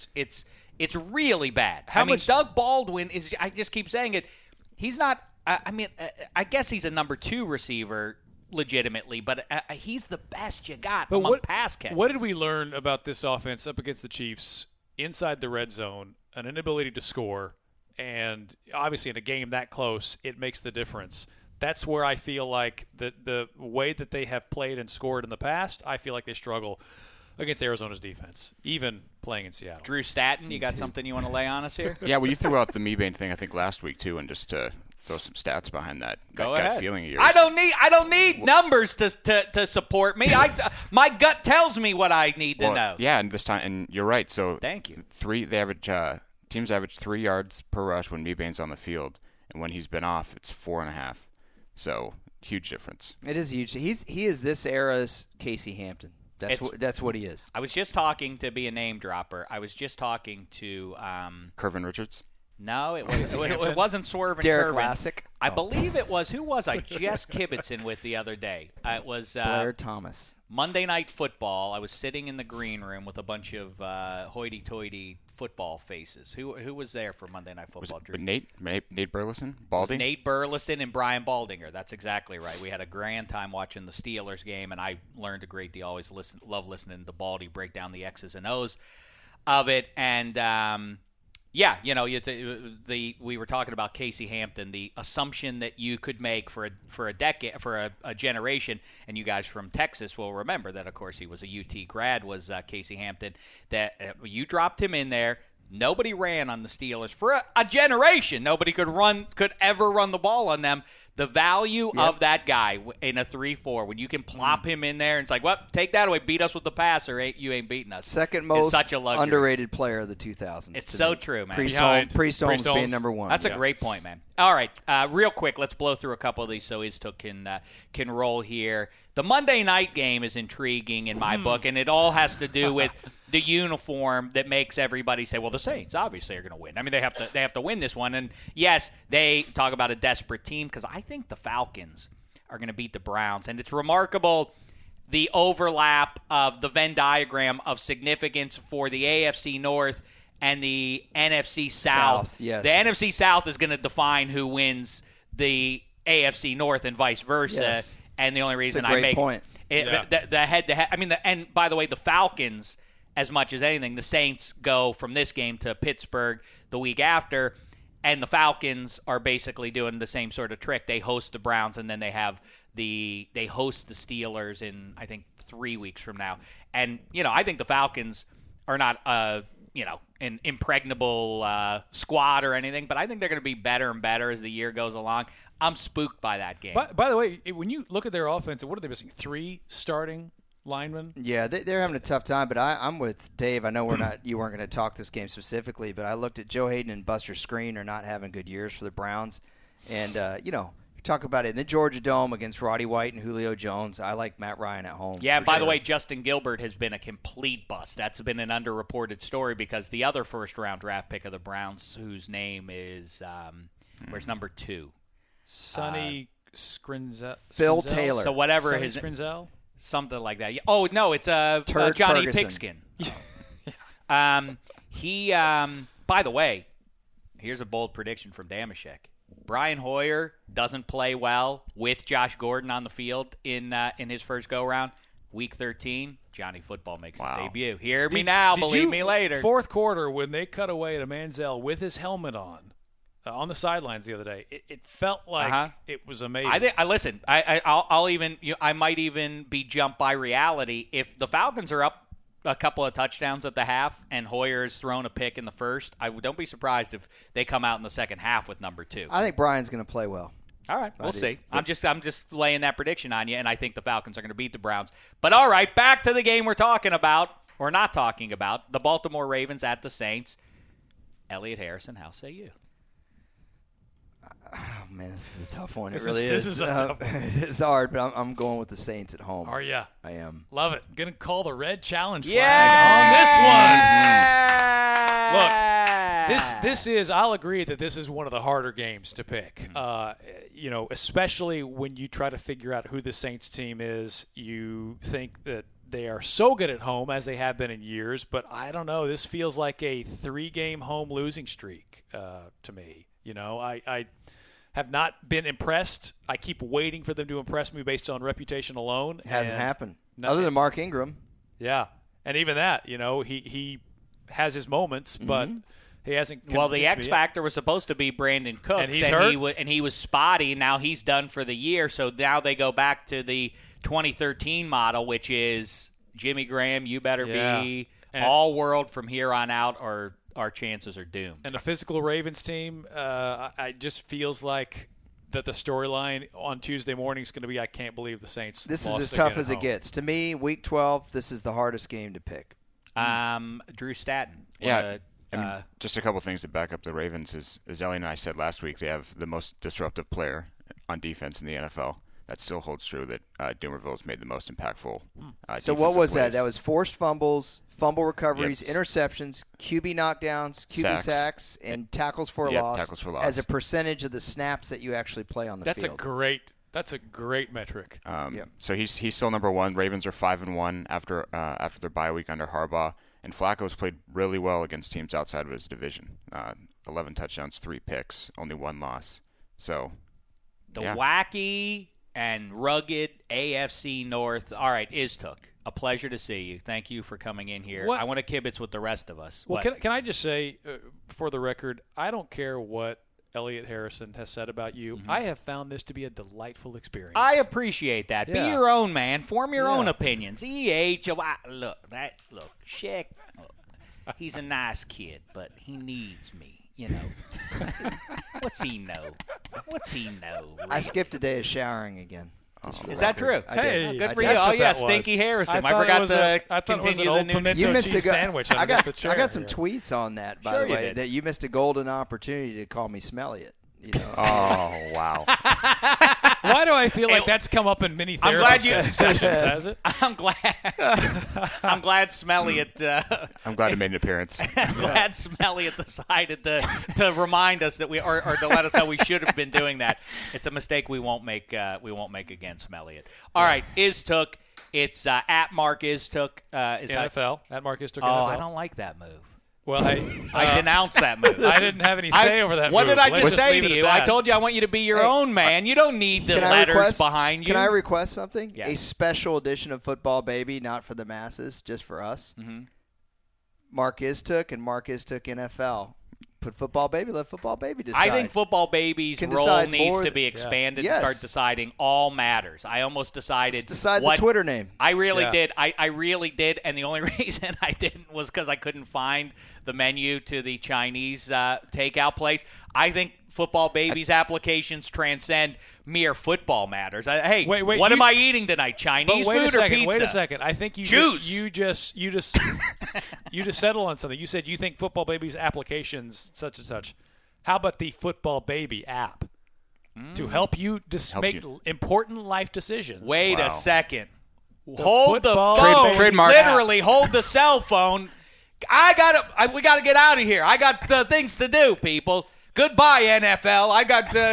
really bad. Doug Baldwin is. I just keep saying it. He's not. I guess he's a number 2 receiver. Legitimately, but he's the best you got among pass catchers. What did we learn about this offense up against the Chiefs inside the red zone? An inability to score, and obviously in a game that close, it makes the difference. That's where I feel like the way that they have played and scored in the past, I feel like they struggle against Arizona's defense, even playing in Seattle. Drew Statton, you got something you want to lay on us here? Yeah, well, you threw out the Mebane thing, I think, last week, too, and just to throw some stats behind that. Go gut ahead. Feeling of yours. I don't need numbers to support me. My gut tells me what I need to know. Yeah, and this time, and you're right. So thank you. Teams average 3 yards per rush when Mebane's on the field, and when he's been off, it's 4.5. So huge difference. It is huge. He is this era's Casey Hampton. That's what he is. I was just talking to be a name dropper. I was just talking to Kervin Richards. No, it wasn't Swerve and Derek Kervin. Classic. I believe it was. Who was I just kibitzing with the other day? It was Blair Thomas. Monday Night Football. I was sitting in the green room with a bunch of hoity-toity football faces. Who was there for Monday Night Football? Was it Nate Burleson? Balding? Nate Burleson and Brian Baldinger. That's exactly right. We had a grand time watching the Steelers game, and I learned a great deal. Always love listening to Baldy break down the X's and O's of it. And Yeah, we were talking about Casey Hampton, the assumption that you could make for a decade, for a generation, and you guys from Texas will remember that, of course, he was a UT grad, was Casey Hampton, that you dropped him in there. Nobody ran on the Steelers for a generation. Nobody could ever run the ball on them. The value of that guy in a 3-4, when you can plop him in there and it's like, well, take that away, beat us with the pass, or you ain't beating us. Second most such a luxury. Underrated player of the 2000s. It's so true, man. Priest Holmes being number one. That's a great point, man. All right, real quick, let's blow through a couple of these so Iztuk can roll here. The Monday night game is intriguing in my book, and it all has to do with the uniform that makes everybody say, well, the Saints obviously are going to win. I mean, they have to win this one. And, yes, they talk about a desperate team because I think the Falcons are going to beat the Browns. And it's remarkable the overlap of the Venn diagram of significance for the AFC North and the NFC South. Yes. The NFC South is going to define who wins the AFC North and vice versa. Yes. And the only reason That's a great I make point. the head-to-head, I mean, and by the way, the Falcons, as much as anything, the Saints go from this game to Pittsburgh the week after, and the Falcons are basically doing the same sort of trick. They host the Browns, and then they host the Steelers in, I think, 3 weeks from now. And I think the Falcons are not an impregnable squad or anything, but I think they're going to be better and better as the year goes along. I'm spooked by that game. By the way, when you look at their offense, what are they missing? 3 starting linemen? Yeah, they're having a tough time, but I'm with Dave. I know you weren't going to talk this game specifically, but I looked at Joe Hayden and Buster Skrine are not having good years for the Browns. And, you talk about it in the Georgia Dome against Roddy White and Julio Jones. I like Matt Ryan at home. Yeah, and by the way, Justin Gilbert has been a complete bust. That's been an underreported story because the other first-round draft pick of the Browns, whose name is where's number 2? Sonny Skrinzel. Phil Taylor. So whatever Sonny his Skrinzel? something like that. Oh no, it's Johnny Ferguson. Pigskin. He by the way, here's a bold prediction from Damashek. Brian Hoyer doesn't play well with Josh Gordon on the field in his first go round. Week 13, Johnny Football makes his debut. Hear me now, believe me later. Fourth quarter, when they cut away to Manziel with his helmet on the sidelines the other day, it felt like it was amazing. I might even be jumped by reality if the Falcons are up a couple of touchdowns at the half and Hoyer's thrown a pick in the first. Don't be surprised if they come out in the second half with number 2. I think Brian's going to play well. All right, we'll see. I'm just laying that prediction on you, and I think the Falcons are going to beat the Browns. But all right, back to the game we're talking about, or not talking about, the Baltimore Ravens at the Saints. Elliot Harrison, how say you? Oh, man, this is a tough one. This is a tough one. It's hard, but I'm going with the Saints at home. Are you? I am. Love it. Going to call the red challenge flag on this one. Look, this is, I'll agree that this is one of the harder games to pick. Especially when you try to figure out who the Saints team is. You think that they are so good at home, as they have been in years, but I don't know. This feels like a 3-game home losing streak to me. I have not been impressed. I keep waiting for them to impress me based on reputation alone. It hasn't happened. Other than Mark Ingram. Yeah. And even that, he has his moments, but he hasn't. Well, the X factor was supposed to be Brandon Cooks, and he's hurt. He was spotty. Now he's done for the year. So now they go back to the 2013 model, which is Jimmy Graham. You better be all world from here on out, or our chances are doomed. And a physical Ravens team, I just feels like that the storyline on Tuesday morning is going to be, I can't believe the Saints. This is as tough as it gets. To me, Week 12, this is the hardest game to pick. Drew Statton. Just a couple things to back up the Ravens. As Ellie and I said last week, they have the most disruptive player on defense in the NFL. That still holds true that Dumerville's made the most impactful. So what was plays. that? That was forced fumbles, fumble recoveries, interceptions, QB knockdowns, QB sacks, and tackles for a loss. Tackles for loss. As a percentage of the snaps that you actually play on the field. That's a great metric. So he's still number 1. Ravens are 5-1 after their bye week under Harbaugh, and Flacco's played really well against teams outside of his division. 11 touchdowns, 3 picks, only 1 loss. So wacky and rugged AFC North. All right, Iztuk. A pleasure to see you. Thank you for coming in here. What? I want to kibitz with the rest of us. Well, What? can I just say, for the record, I don't care what Elliot Harrison has said about you. Mm-hmm. I have found this to be a delightful experience. I appreciate that. Be Yeah. your own man. Form your own Yeah. opinions. Look, Sheck. He's a nice kid, but he needs me. What's he know? I Rick? skipped a day of showering again. Is that true? I did. Hey, Good for I you. did. Oh, what yeah, that was. Stinky Harrison. I thought it forgot was to I thought it was an continue old the new. pimento You missed cheese a go- sandwich I underneath the chair. I got some here. tweets on that, by Sure the you way, did. that you missed a golden opportunity to call me smelly it. Oh, wow. Why do I feel like Hey, that's come up in many I'm therapy glad you- sessions, has it? I'm glad Smelly I'm glad I made an appearance. I'm glad Smelly decided to remind us that or to let us know we should have been doing that. It's a mistake we won't make again, Smelly. All right, Took. It's at Mark Took. NFL. At Marcus took Oh, NFL. I don't like that move. Well, hey, I denounce that move. I didn't have any say over that What move. did I Let's just say leave to it at you? I that. told you I want you to be your Hey, own man. You don't need the Can I letters request- behind you. Can I request something? Yes. A special edition of Football Baby, not for the masses, just for us. Mm-hmm. Mark Took and Mark Took NFL. Put Football Baby, let Football Baby decide. I think Football Baby's Can role decide needs more to th- be expanded Yes. and start deciding all matters. I almost decided Let's decide what the Twitter name. I really Yeah. did. I really did, and the only reason I didn't was because I couldn't find the menu to the Chinese takeout place. I think Football Baby's applications transcend mere football matters. Hey, Wait, what you- am I eating tonight? But Chinese wait food a or second. pizza? Wait a second. I think you Juice. you just settled on something. You said you think Football Baby's applications such and such. How about the Football Baby app to help you make important life decisions? Wait Wow. a second. Hold the Football phone. Baby. Trademark. Literally, hold the cell phone. We gotta get out of here. I got things to do, people. Goodbye, NFL. I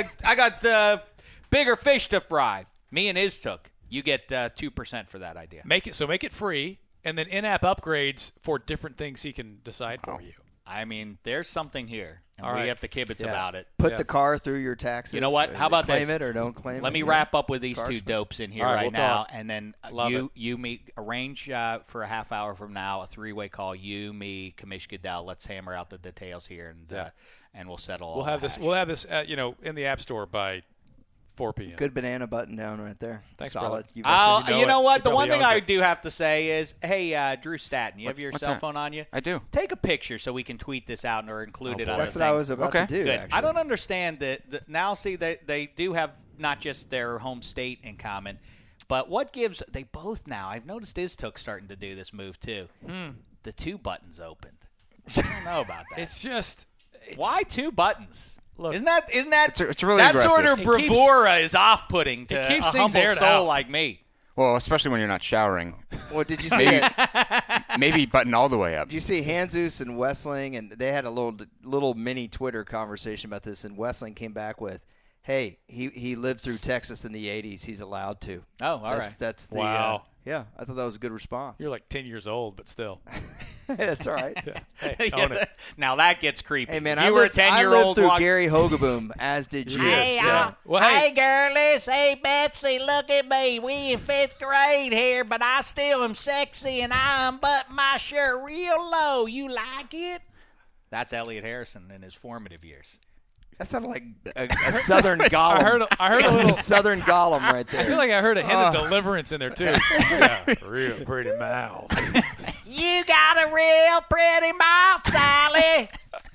got bigger fish to fry. Me and Took. You get 2% for that idea. Make it free, and then in-app upgrades for different things he can decide for you. I mean, there's something here, and All we right. have to kibitz Yeah. about it. Put Yeah. the car through your taxes. You know what? or How about claim this? it or don't claim it? Let me yeah. wrap up with these Car's two fine. dopes in here All right, right we'll now, talk. and then Love it. you, me, arrange for a half hour from now a three-way call. You, me, Kamish Goodell. Let's hammer out the details here, and we'll settle. all We'll have the this. hash. We'll have this. In the App Store by 4 p.m. Good banana button down right there. Thanks, Solid. brother. You You know it. what? He The one probably thing I owns it. do have to say is, hey, Drew Statton, you have your What's cell that? phone on you? I do. Take a picture so we can tweet this out or include it on That's the what I thing. was about Okay. to do. Good. Actually. I don't understand that. Now, see, they do have not just their home state in common, but what gives they both now? I've noticed Took starting to do this move too. The two buttons opened. I don't know about that. It's just Why two buttons? Look, isn't that It's really that sort aggressive. of bravura is off-putting to it keeps a things humble aired soul out. like me. Well, especially when you're not showering. Well, did you see Maybe, that? maybe button all the way up. Did you see Hanzus and Wessling, and they had a little mini Twitter conversation about this, and Wessling came back with, "Hey, he lived through Texas in the '80s. He's allowed to." Oh, all right. That's the Wow. yeah. I thought that was a good response. you're like 10 years old, but still. That's all right. Hey, own it. Now that gets creepy. Hey man, if I you were a lived, I 10-year-old lived through walk- Gary Hogaboom, as did you. Hey, So- Well, hey, girlies. Hey, Betsy, look at me. We in 5th grade here, but I still am sexy, and I unbutton my shirt real low. You like it? That's Elliot Harrison in his formative years. that sounded like a Southern Gollum. I heard a little. Southern Gollum right there. I feel like I heard a hint of deliverance in there too. Yeah, real pretty mouth. You got a real pretty mouth, Sally.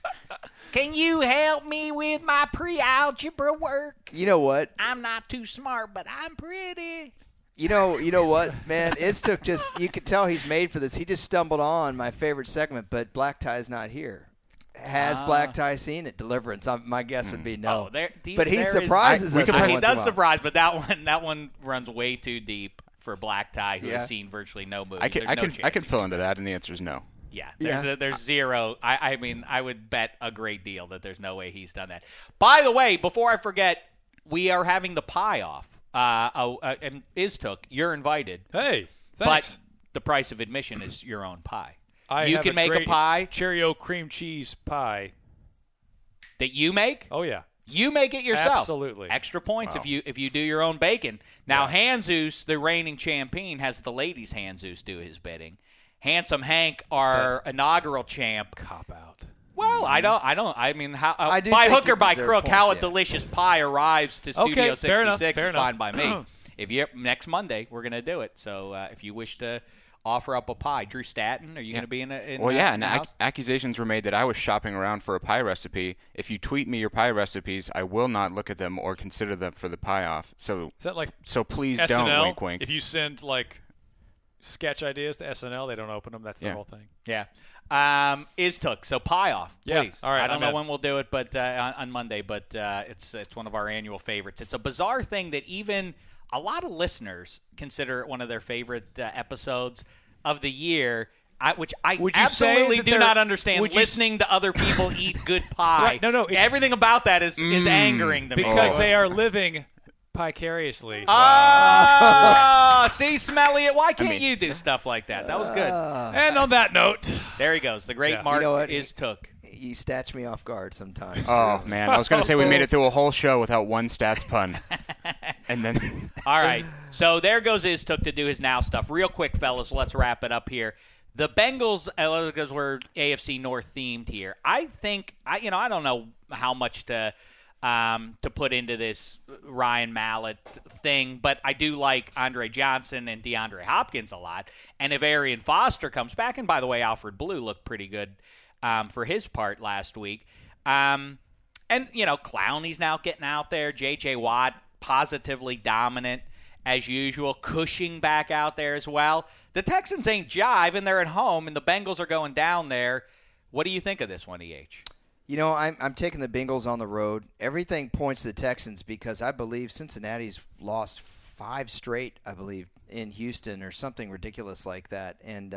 Can you help me with my pre-algebra work? You know what? I'm not too smart, but I'm pretty. You know what, man? Took just you could tell he's made for this. He just stumbled on my favorite segment, but Black Tie's not here. Has Black Tie seen it? Deliverance. My guess would be no. But he surprises us. could- every He once in a does while. surprise, but that one runs way too deep for Black Tie, who Yeah. has seen virtually no movies. I can There's no I can chance. fill into that, and the answer is no. Yeah, Yeah. there's zero. I mean, I would bet a great deal that there's no way he's done that. By the way, before I forget, we are having the pie off. And Took, you're invited, Hey, thanks. but the price of admission is your own pie. I you have can make a great pie Cheerio cream cheese pie. that you make. Oh yeah. You make it yourself. Absolutely. Extra points Wow. if you do your own bacon. Now, Yeah. Hanzus, the reigning champion, has the ladies' Hanzus do his bidding. Handsome Hank, our inaugural champ. Cop out. Well, I mean, how I do by think hook or you by deserve crook, points, how a yeah. delicious pie arrives to Studio Okay, 66 fair enough, fair is fine enough. by me. If you next Monday, we're going to do it. So if you wish to offer up a pie, Drew Statton, are you going to be in Well, yeah, in the and house? accusations were made that I was shopping around for a pie recipe. If you tweet me your pie recipes, I will not look at them or consider them for the pie off. So Is that like please SNL? don't, wink, wink. If you send like sketch ideas to SNL, they don't open them. That's the Yeah. whole thing. Yeah. Is took. So pie off, Yeah. please. All right, I don't I'm know in. when we'll do it, but on Monday. But it's one of our annual favorites. It's a bizarre thing that even a lot of listeners consider it one of their favorite episodes of the year. Which I Would you say absolutely that do they're- not understand. would you Listening to other people eat good pie. Right, no, it's- everything about that is angering to me. Because Oh. they are living vicariously. See, Smelly, why can't you do stuff like that? That was good. And on that note, There he goes. The great Yeah. Mark You know what? is took. You snatch me off guard sometimes. Oh, man. I was going to say we made it through a whole show without one stats pun. And then... All right. So there goes Is Took to do his now stuff. Real quick, fellas, let's wrap it up here. The Bengals, because we're AFC North themed here, I think, I don't know how much to put into this Ryan Mallett thing, but I do like Andre Johnson and DeAndre Hopkins a lot. And if Arian Foster comes back, and by the way, Alfred Blue looked pretty good for his part last week. And, Clowney's now getting out there. J.J. Watt, positively dominant as usual. Cushing back out there as well. The Texans ain't jive, and they're at home, and the Bengals are going down there. What do you think of this one, E.H.? I'm taking the Bengals on the road. Everything points to the Texans because I believe Cincinnati's lost 5 straight, I believe, in Houston or something ridiculous like that. And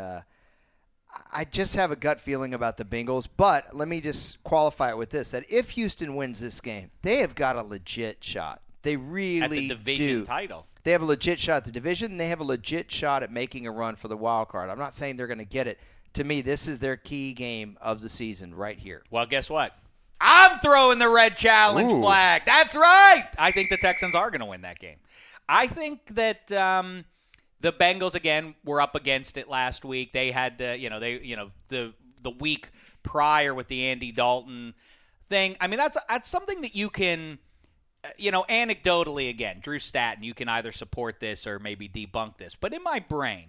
I just have a gut feeling about the Bengals. But let me just qualify it with this, that if Houston wins this game, they have got a legit shot. They really At the division do. title. They have a legit shot at the division, and they have a legit shot at making a run for the wild card. I'm not saying they're going to get it. To me, this is their key game of the season right here. Well, guess what? I'm throwing the red challenge Ooh. flag. That's right. I think the Texans are going to win that game. I think that the Bengals again were up against it last week. They had the week prior with the Andy Dalton thing. I mean, that's something that you can. Anecdotally, again, Drew Statton, you can either support this or maybe debunk this. But in my brain,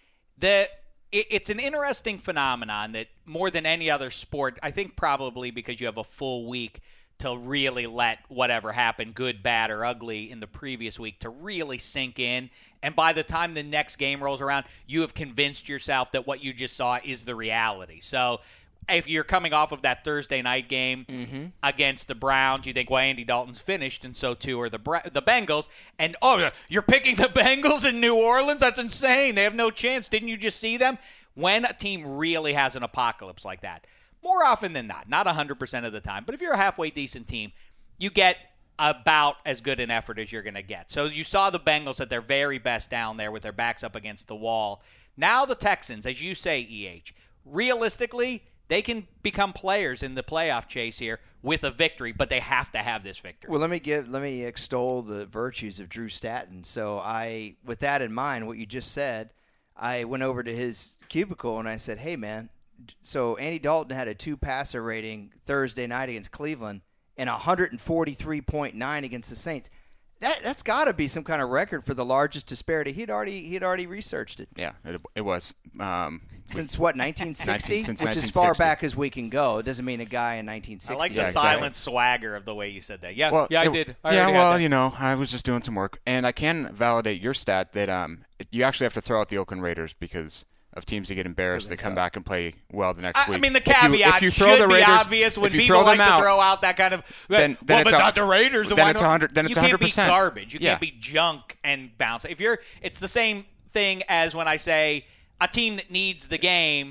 it's an interesting phenomenon that more than any other sport, I think probably because you have a full week to really let whatever happened, good, bad, or ugly, in the previous week to really sink in. And by the time the next game rolls around, you have convinced yourself that what you just saw is the reality. So if you're coming off of that Thursday night game against the Browns, you think, well, Andy Dalton's finished, and so too are the Bengals. And, you're picking the Bengals in New Orleans? That's insane. They have no chance. Didn't you just see them? When a team really has an apocalypse like that, more often than not 100% of the time, but if you're a halfway decent team, you get about as good an effort as you're going to get. So you saw the Bengals at their very best down there with their backs up against the wall. Now the Texans, as you say, E.H., realistically, they can become players in the playoff chase here with a victory, but they have to have this victory. Well, let me extol the virtues of Drew Statton. So with that in mind, what you just said, I went over to his cubicle and I said, hey, man, so Andy Dalton had a 2-passer rating Thursday night against Cleveland and 143.9 against the Saints. That's got to be some kind of record for the largest disparity. He'd already researched it. Yeah, it was. Since what, 1960? Since Which is far 1960. back as we can go. It doesn't mean a guy in 1960. I like the Yeah, exactly. silent swagger of the way you said that. Yeah, Well, I it- did. I was just doing some work, and I can validate your stat that you actually have to throw out the Oakland Raiders because of teams that get embarrassed. They come back and play well the next week. I mean, the If you caveat throw should the be Raiders, obvious when if you people throw like them to out, throw out that kind of. then well, it's but not the Raiders. then why it's don't- 100. Then it's you can't be 100%. garbage. You Yeah. can't be junk and bounce. It's the same thing as when I say a team that needs the game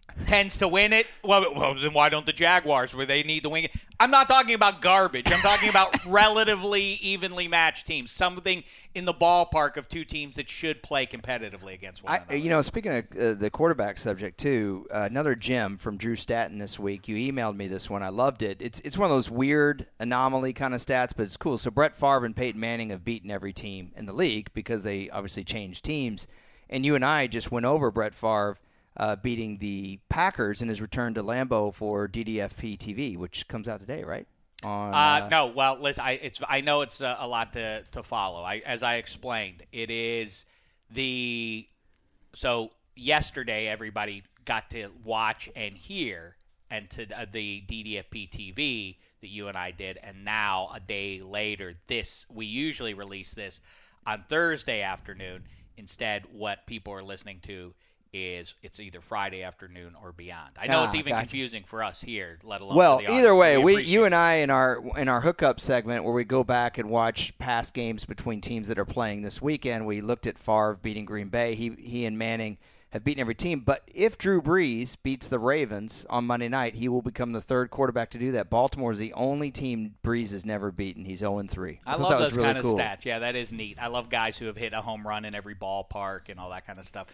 tends to win it. Well, then why don't the Jaguars, where they need to win it? I'm not talking about garbage. I'm talking about relatively evenly matched teams. Something in the ballpark of two teams that should play competitively against one another. Speaking of the quarterback subject, too, another gem from Drew Statton this week. You emailed me this one. I loved it. It's one of those weird anomaly kind of stats, but it's cool. So Brett Favre and Peyton Manning have beaten every team in the league because they obviously changed teams. And you and I just went over Brett Favre beating the Packers in his return to Lambeau for DDFP TV, which comes out today, right? No, well, listen, I know it's a lot to follow. As I explained, it is so yesterday everybody got to watch and hear and to the DDFP TV that you and I did, and now a day later, we usually release this on Thursday afternoon. Instead, what people are listening to is it's either Friday afternoon or beyond. I know it's even confusing for us here, let alone for the audience. Either way, you and I in our hookup segment where we go back and watch past games between teams that are playing this weekend, we looked at Favre beating Green Bay. He and Manning have beaten every team. But if Drew Brees beats the Ravens on Monday night, he will become the third quarterback to do that. Baltimore is the only team Brees has never beaten. He's 0-3. I love those kind of stats. Yeah, that is neat. I love guys who have hit a home run in every ballpark and all that kind of stuff.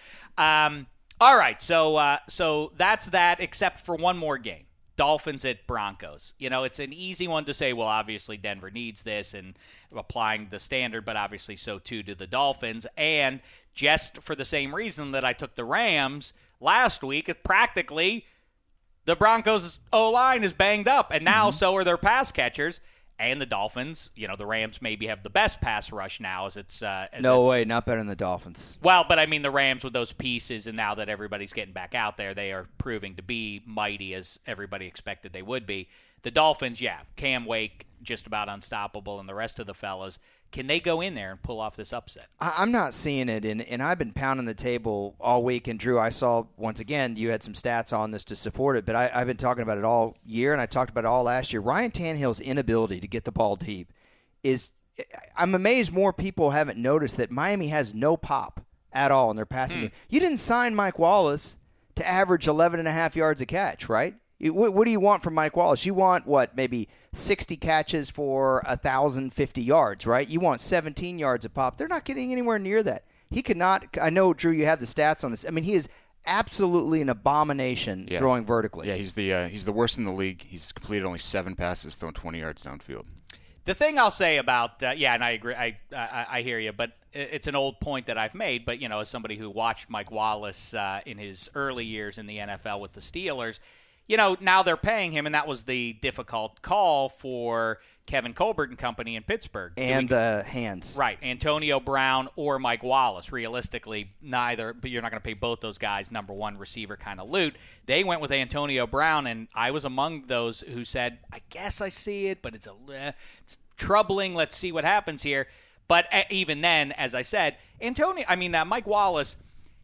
All right, so that's that, except for one more game. Dolphins at Broncos. It's an easy one to say, well, obviously Denver needs this and applying the standard, but obviously so too do the Dolphins. And just for the same reason that I took the Rams last week, it's practically the Broncos' O-line is banged up, and now so are their pass catchers. And the Dolphins, the Rams maybe have the best pass rush now as it's... not better than the Dolphins. Well, but I mean the Rams with those pieces, and now that everybody's getting back out there, they are proving to be mighty as everybody expected they would be. The Dolphins, Cam Wake, just about unstoppable, and the rest of the fellas, can they go in there and pull off this upset? I'm not seeing it, and I've been pounding the table all week. And, Drew, I saw, once again, you had some stats on this to support it, but I've been talking about it all year, and I talked about it all last year. Ryan Tannehill's inability to get the ball deep is – I'm amazed more people haven't noticed that Miami has no pop at all in their passing game. You didn't sign Mike Wallace to average 11.5 yards a catch, right? What do you want from Mike Wallace? You want, maybe 60 catches for 1,050 yards, right? You want 17 yards a pop. They're not getting anywhere near that. He could not – I know, Drew, you have the stats on this. I mean, he is absolutely an abomination throwing vertically. Yeah, he's the worst in the league. He's completed only 7 passes, thrown 20 yards downfield. The thing I'll say about and I agree, I hear you, but it's an old point that I've made. But as somebody who watched Mike Wallace in his early years in the NFL with the Steelers, now they're paying him, and that was the difficult call for Kevin Colbert and company in Pittsburgh. And the hands. Right, Antonio Brown or Mike Wallace. Realistically, neither, but you're not going to pay both those guys number one receiver kind of loot. They went with Antonio Brown, and I was among those who said, I guess I see it, but it's troubling. Let's see what happens here. But even then, as I said, Mike Wallace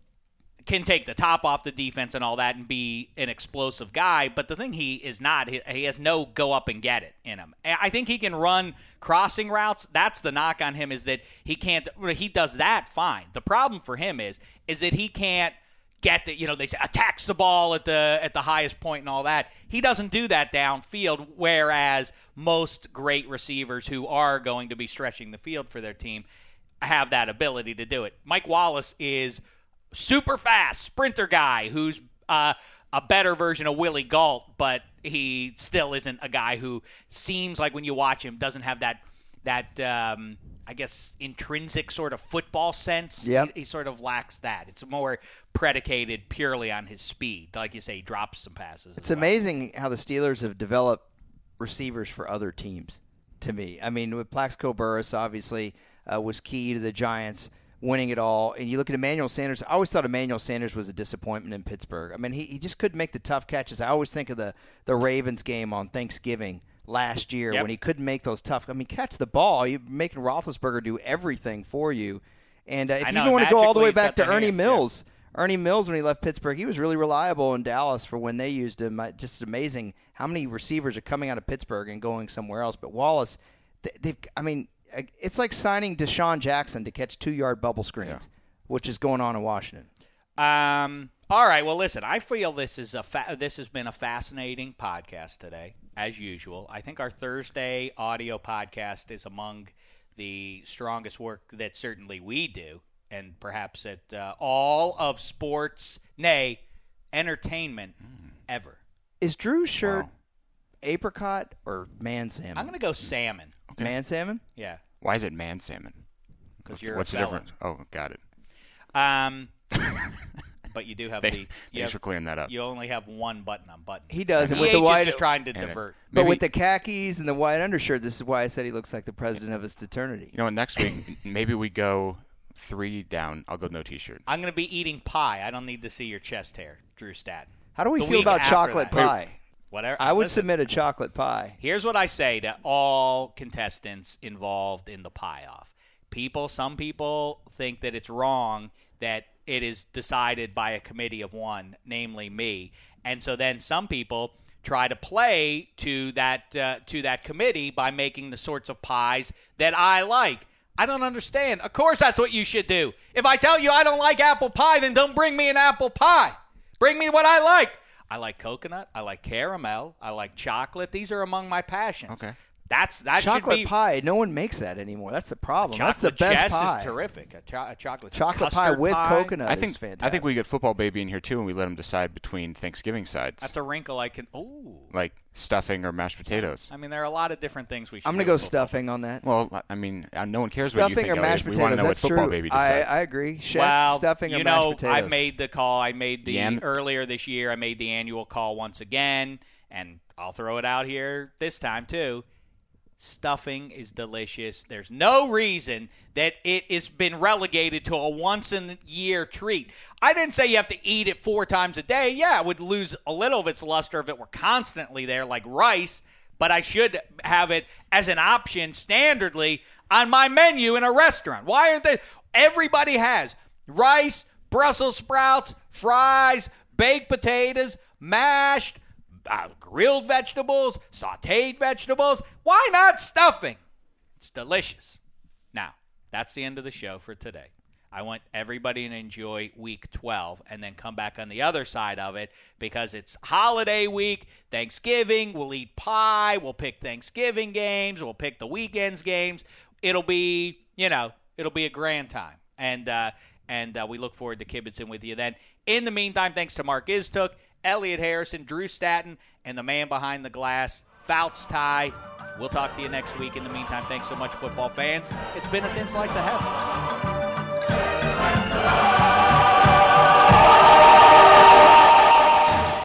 can take the top off the defense and all that and be an explosive guy, but the thing he is not, he has no go up and get it in him. I think he can run crossing routes. That's the knock on him, is that he can't, he does that fine. The problem for him is that he can't get the, they say attacks the ball at the highest point and all that. He doesn't do that downfield, whereas most great receivers who are going to be stretching the field for their team have that ability to do it. Mike Wallace is super fast sprinter guy who's a better version of Willie Gault, but he still isn't a guy who seems like when you watch him doesn't have that I guess intrinsic sort of football sense. Yep. He sort of lacks that. It's more predicated purely on his speed. Like you say, he drops some passes. It's amazing how the Steelers have developed receivers for other teams, to me. I mean, with Plaxico Burress obviously was key to the Giants winning it all. And you look at Emmanuel Sanders. I always thought Emmanuel Sanders was a disappointment in Pittsburgh. I mean, he just couldn't make the tough catches. I always think of the Ravens game on Thanksgiving last year when he couldn't make those tough. I mean, catch the ball. You're making Roethlisberger do everything for you. And if you want to go all the way back to Ernie Mills, Ernie Mills, when he left Pittsburgh, he was really reliable in Dallas for when they used him. Just amazing how many receivers are coming out of Pittsburgh and going somewhere else. But Wallace, it's like signing Deshaun Jackson to catch 2-yard bubble screens, which is going on in Washington. All right. Well, listen. I feel this is this has been a fascinating podcast today, as usual. I think our Thursday audio podcast is among the strongest work that certainly we do, and perhaps at all of sports, nay, entertainment ever. Is Drew's shirt apricot or man salmon? I'm going to go salmon. Okay. Man salmon? Yeah. Why is it man salmon? What's the difference? Oh, got it. But you do have Thanks for clearing that up. You only have one button on button. He does, and EH with the white, is just trying to divert. But with the khakis and the white undershirt, this is why I said he looks like the president of his fraternity. You know what? Next week, maybe we go 3 down. I'll go no T-shirt. I'm going to be eating pie. I don't need to see your chest hair, Drew Statton. How do we The feel week about after chocolate that. pie? Whatever. I would Listen, submit a chocolate pie. Here's what I say to all contestants involved in the pie-off. Some people think that it's wrong that it is decided by a committee of one, namely me. And so then some people try to play to that committee by making the sorts of pies that I like. I don't understand. Of course that's what you should do. If I tell you I don't like apple pie, then don't bring me an apple pie. Bring me what I like. I like coconut. I like caramel. I like chocolate. These are among my passions. Okay. That chocolate should be pie. No one makes that anymore. That's the problem. chocolate That's the best chess pie. is terrific. A chocolate pie with pie. coconut I is think fantastic. we get football baby in here too, and we let him decide between Thanksgiving sides, That's a wrinkle I can. Ooh. like stuffing or mashed potatoes. I mean, there are a lot of different things we should. I'm going to to go stuffing on that. Well, I mean, no one cares what you Stuffing think. or mashed Elliot. We want to potatoes. know what That's football true. baby decides. I agree. Chef, Well, stuffing or mashed potatoes. I've made the call. I made the Yam? earlier this year. I made the annual call once again, and I'll throw it out here this time too. Stuffing is delicious. There's no reason that it has been relegated to a once-in-a-year treat. I didn't say you have to eat it 4 times a day. Yeah, it would lose a little of its luster if it were constantly there like rice, but I should have it as an option standardly on my menu in a restaurant. Why aren't they? Everybody has rice, Brussels sprouts, fries, baked potatoes, mashed, grilled vegetables, sautéed vegetables. Why not stuffing? It's delicious. Now, that's the end of the show for today. I want everybody to enjoy week 12 and then come back on the other side of it because it's holiday week, Thanksgiving. We'll eat pie. We'll pick Thanksgiving games. We'll pick the weekend's games. It'll be, it'll be a grand time. And we look forward to kibitzing with you then. In the meantime, thanks to Mark Iztuk, Elliot Harrison, Drew Statton, and the man behind the glass, Fouts Ty. We'll talk to you next week. In the meantime, thanks so much, football fans. It's been a thin slice of heaven.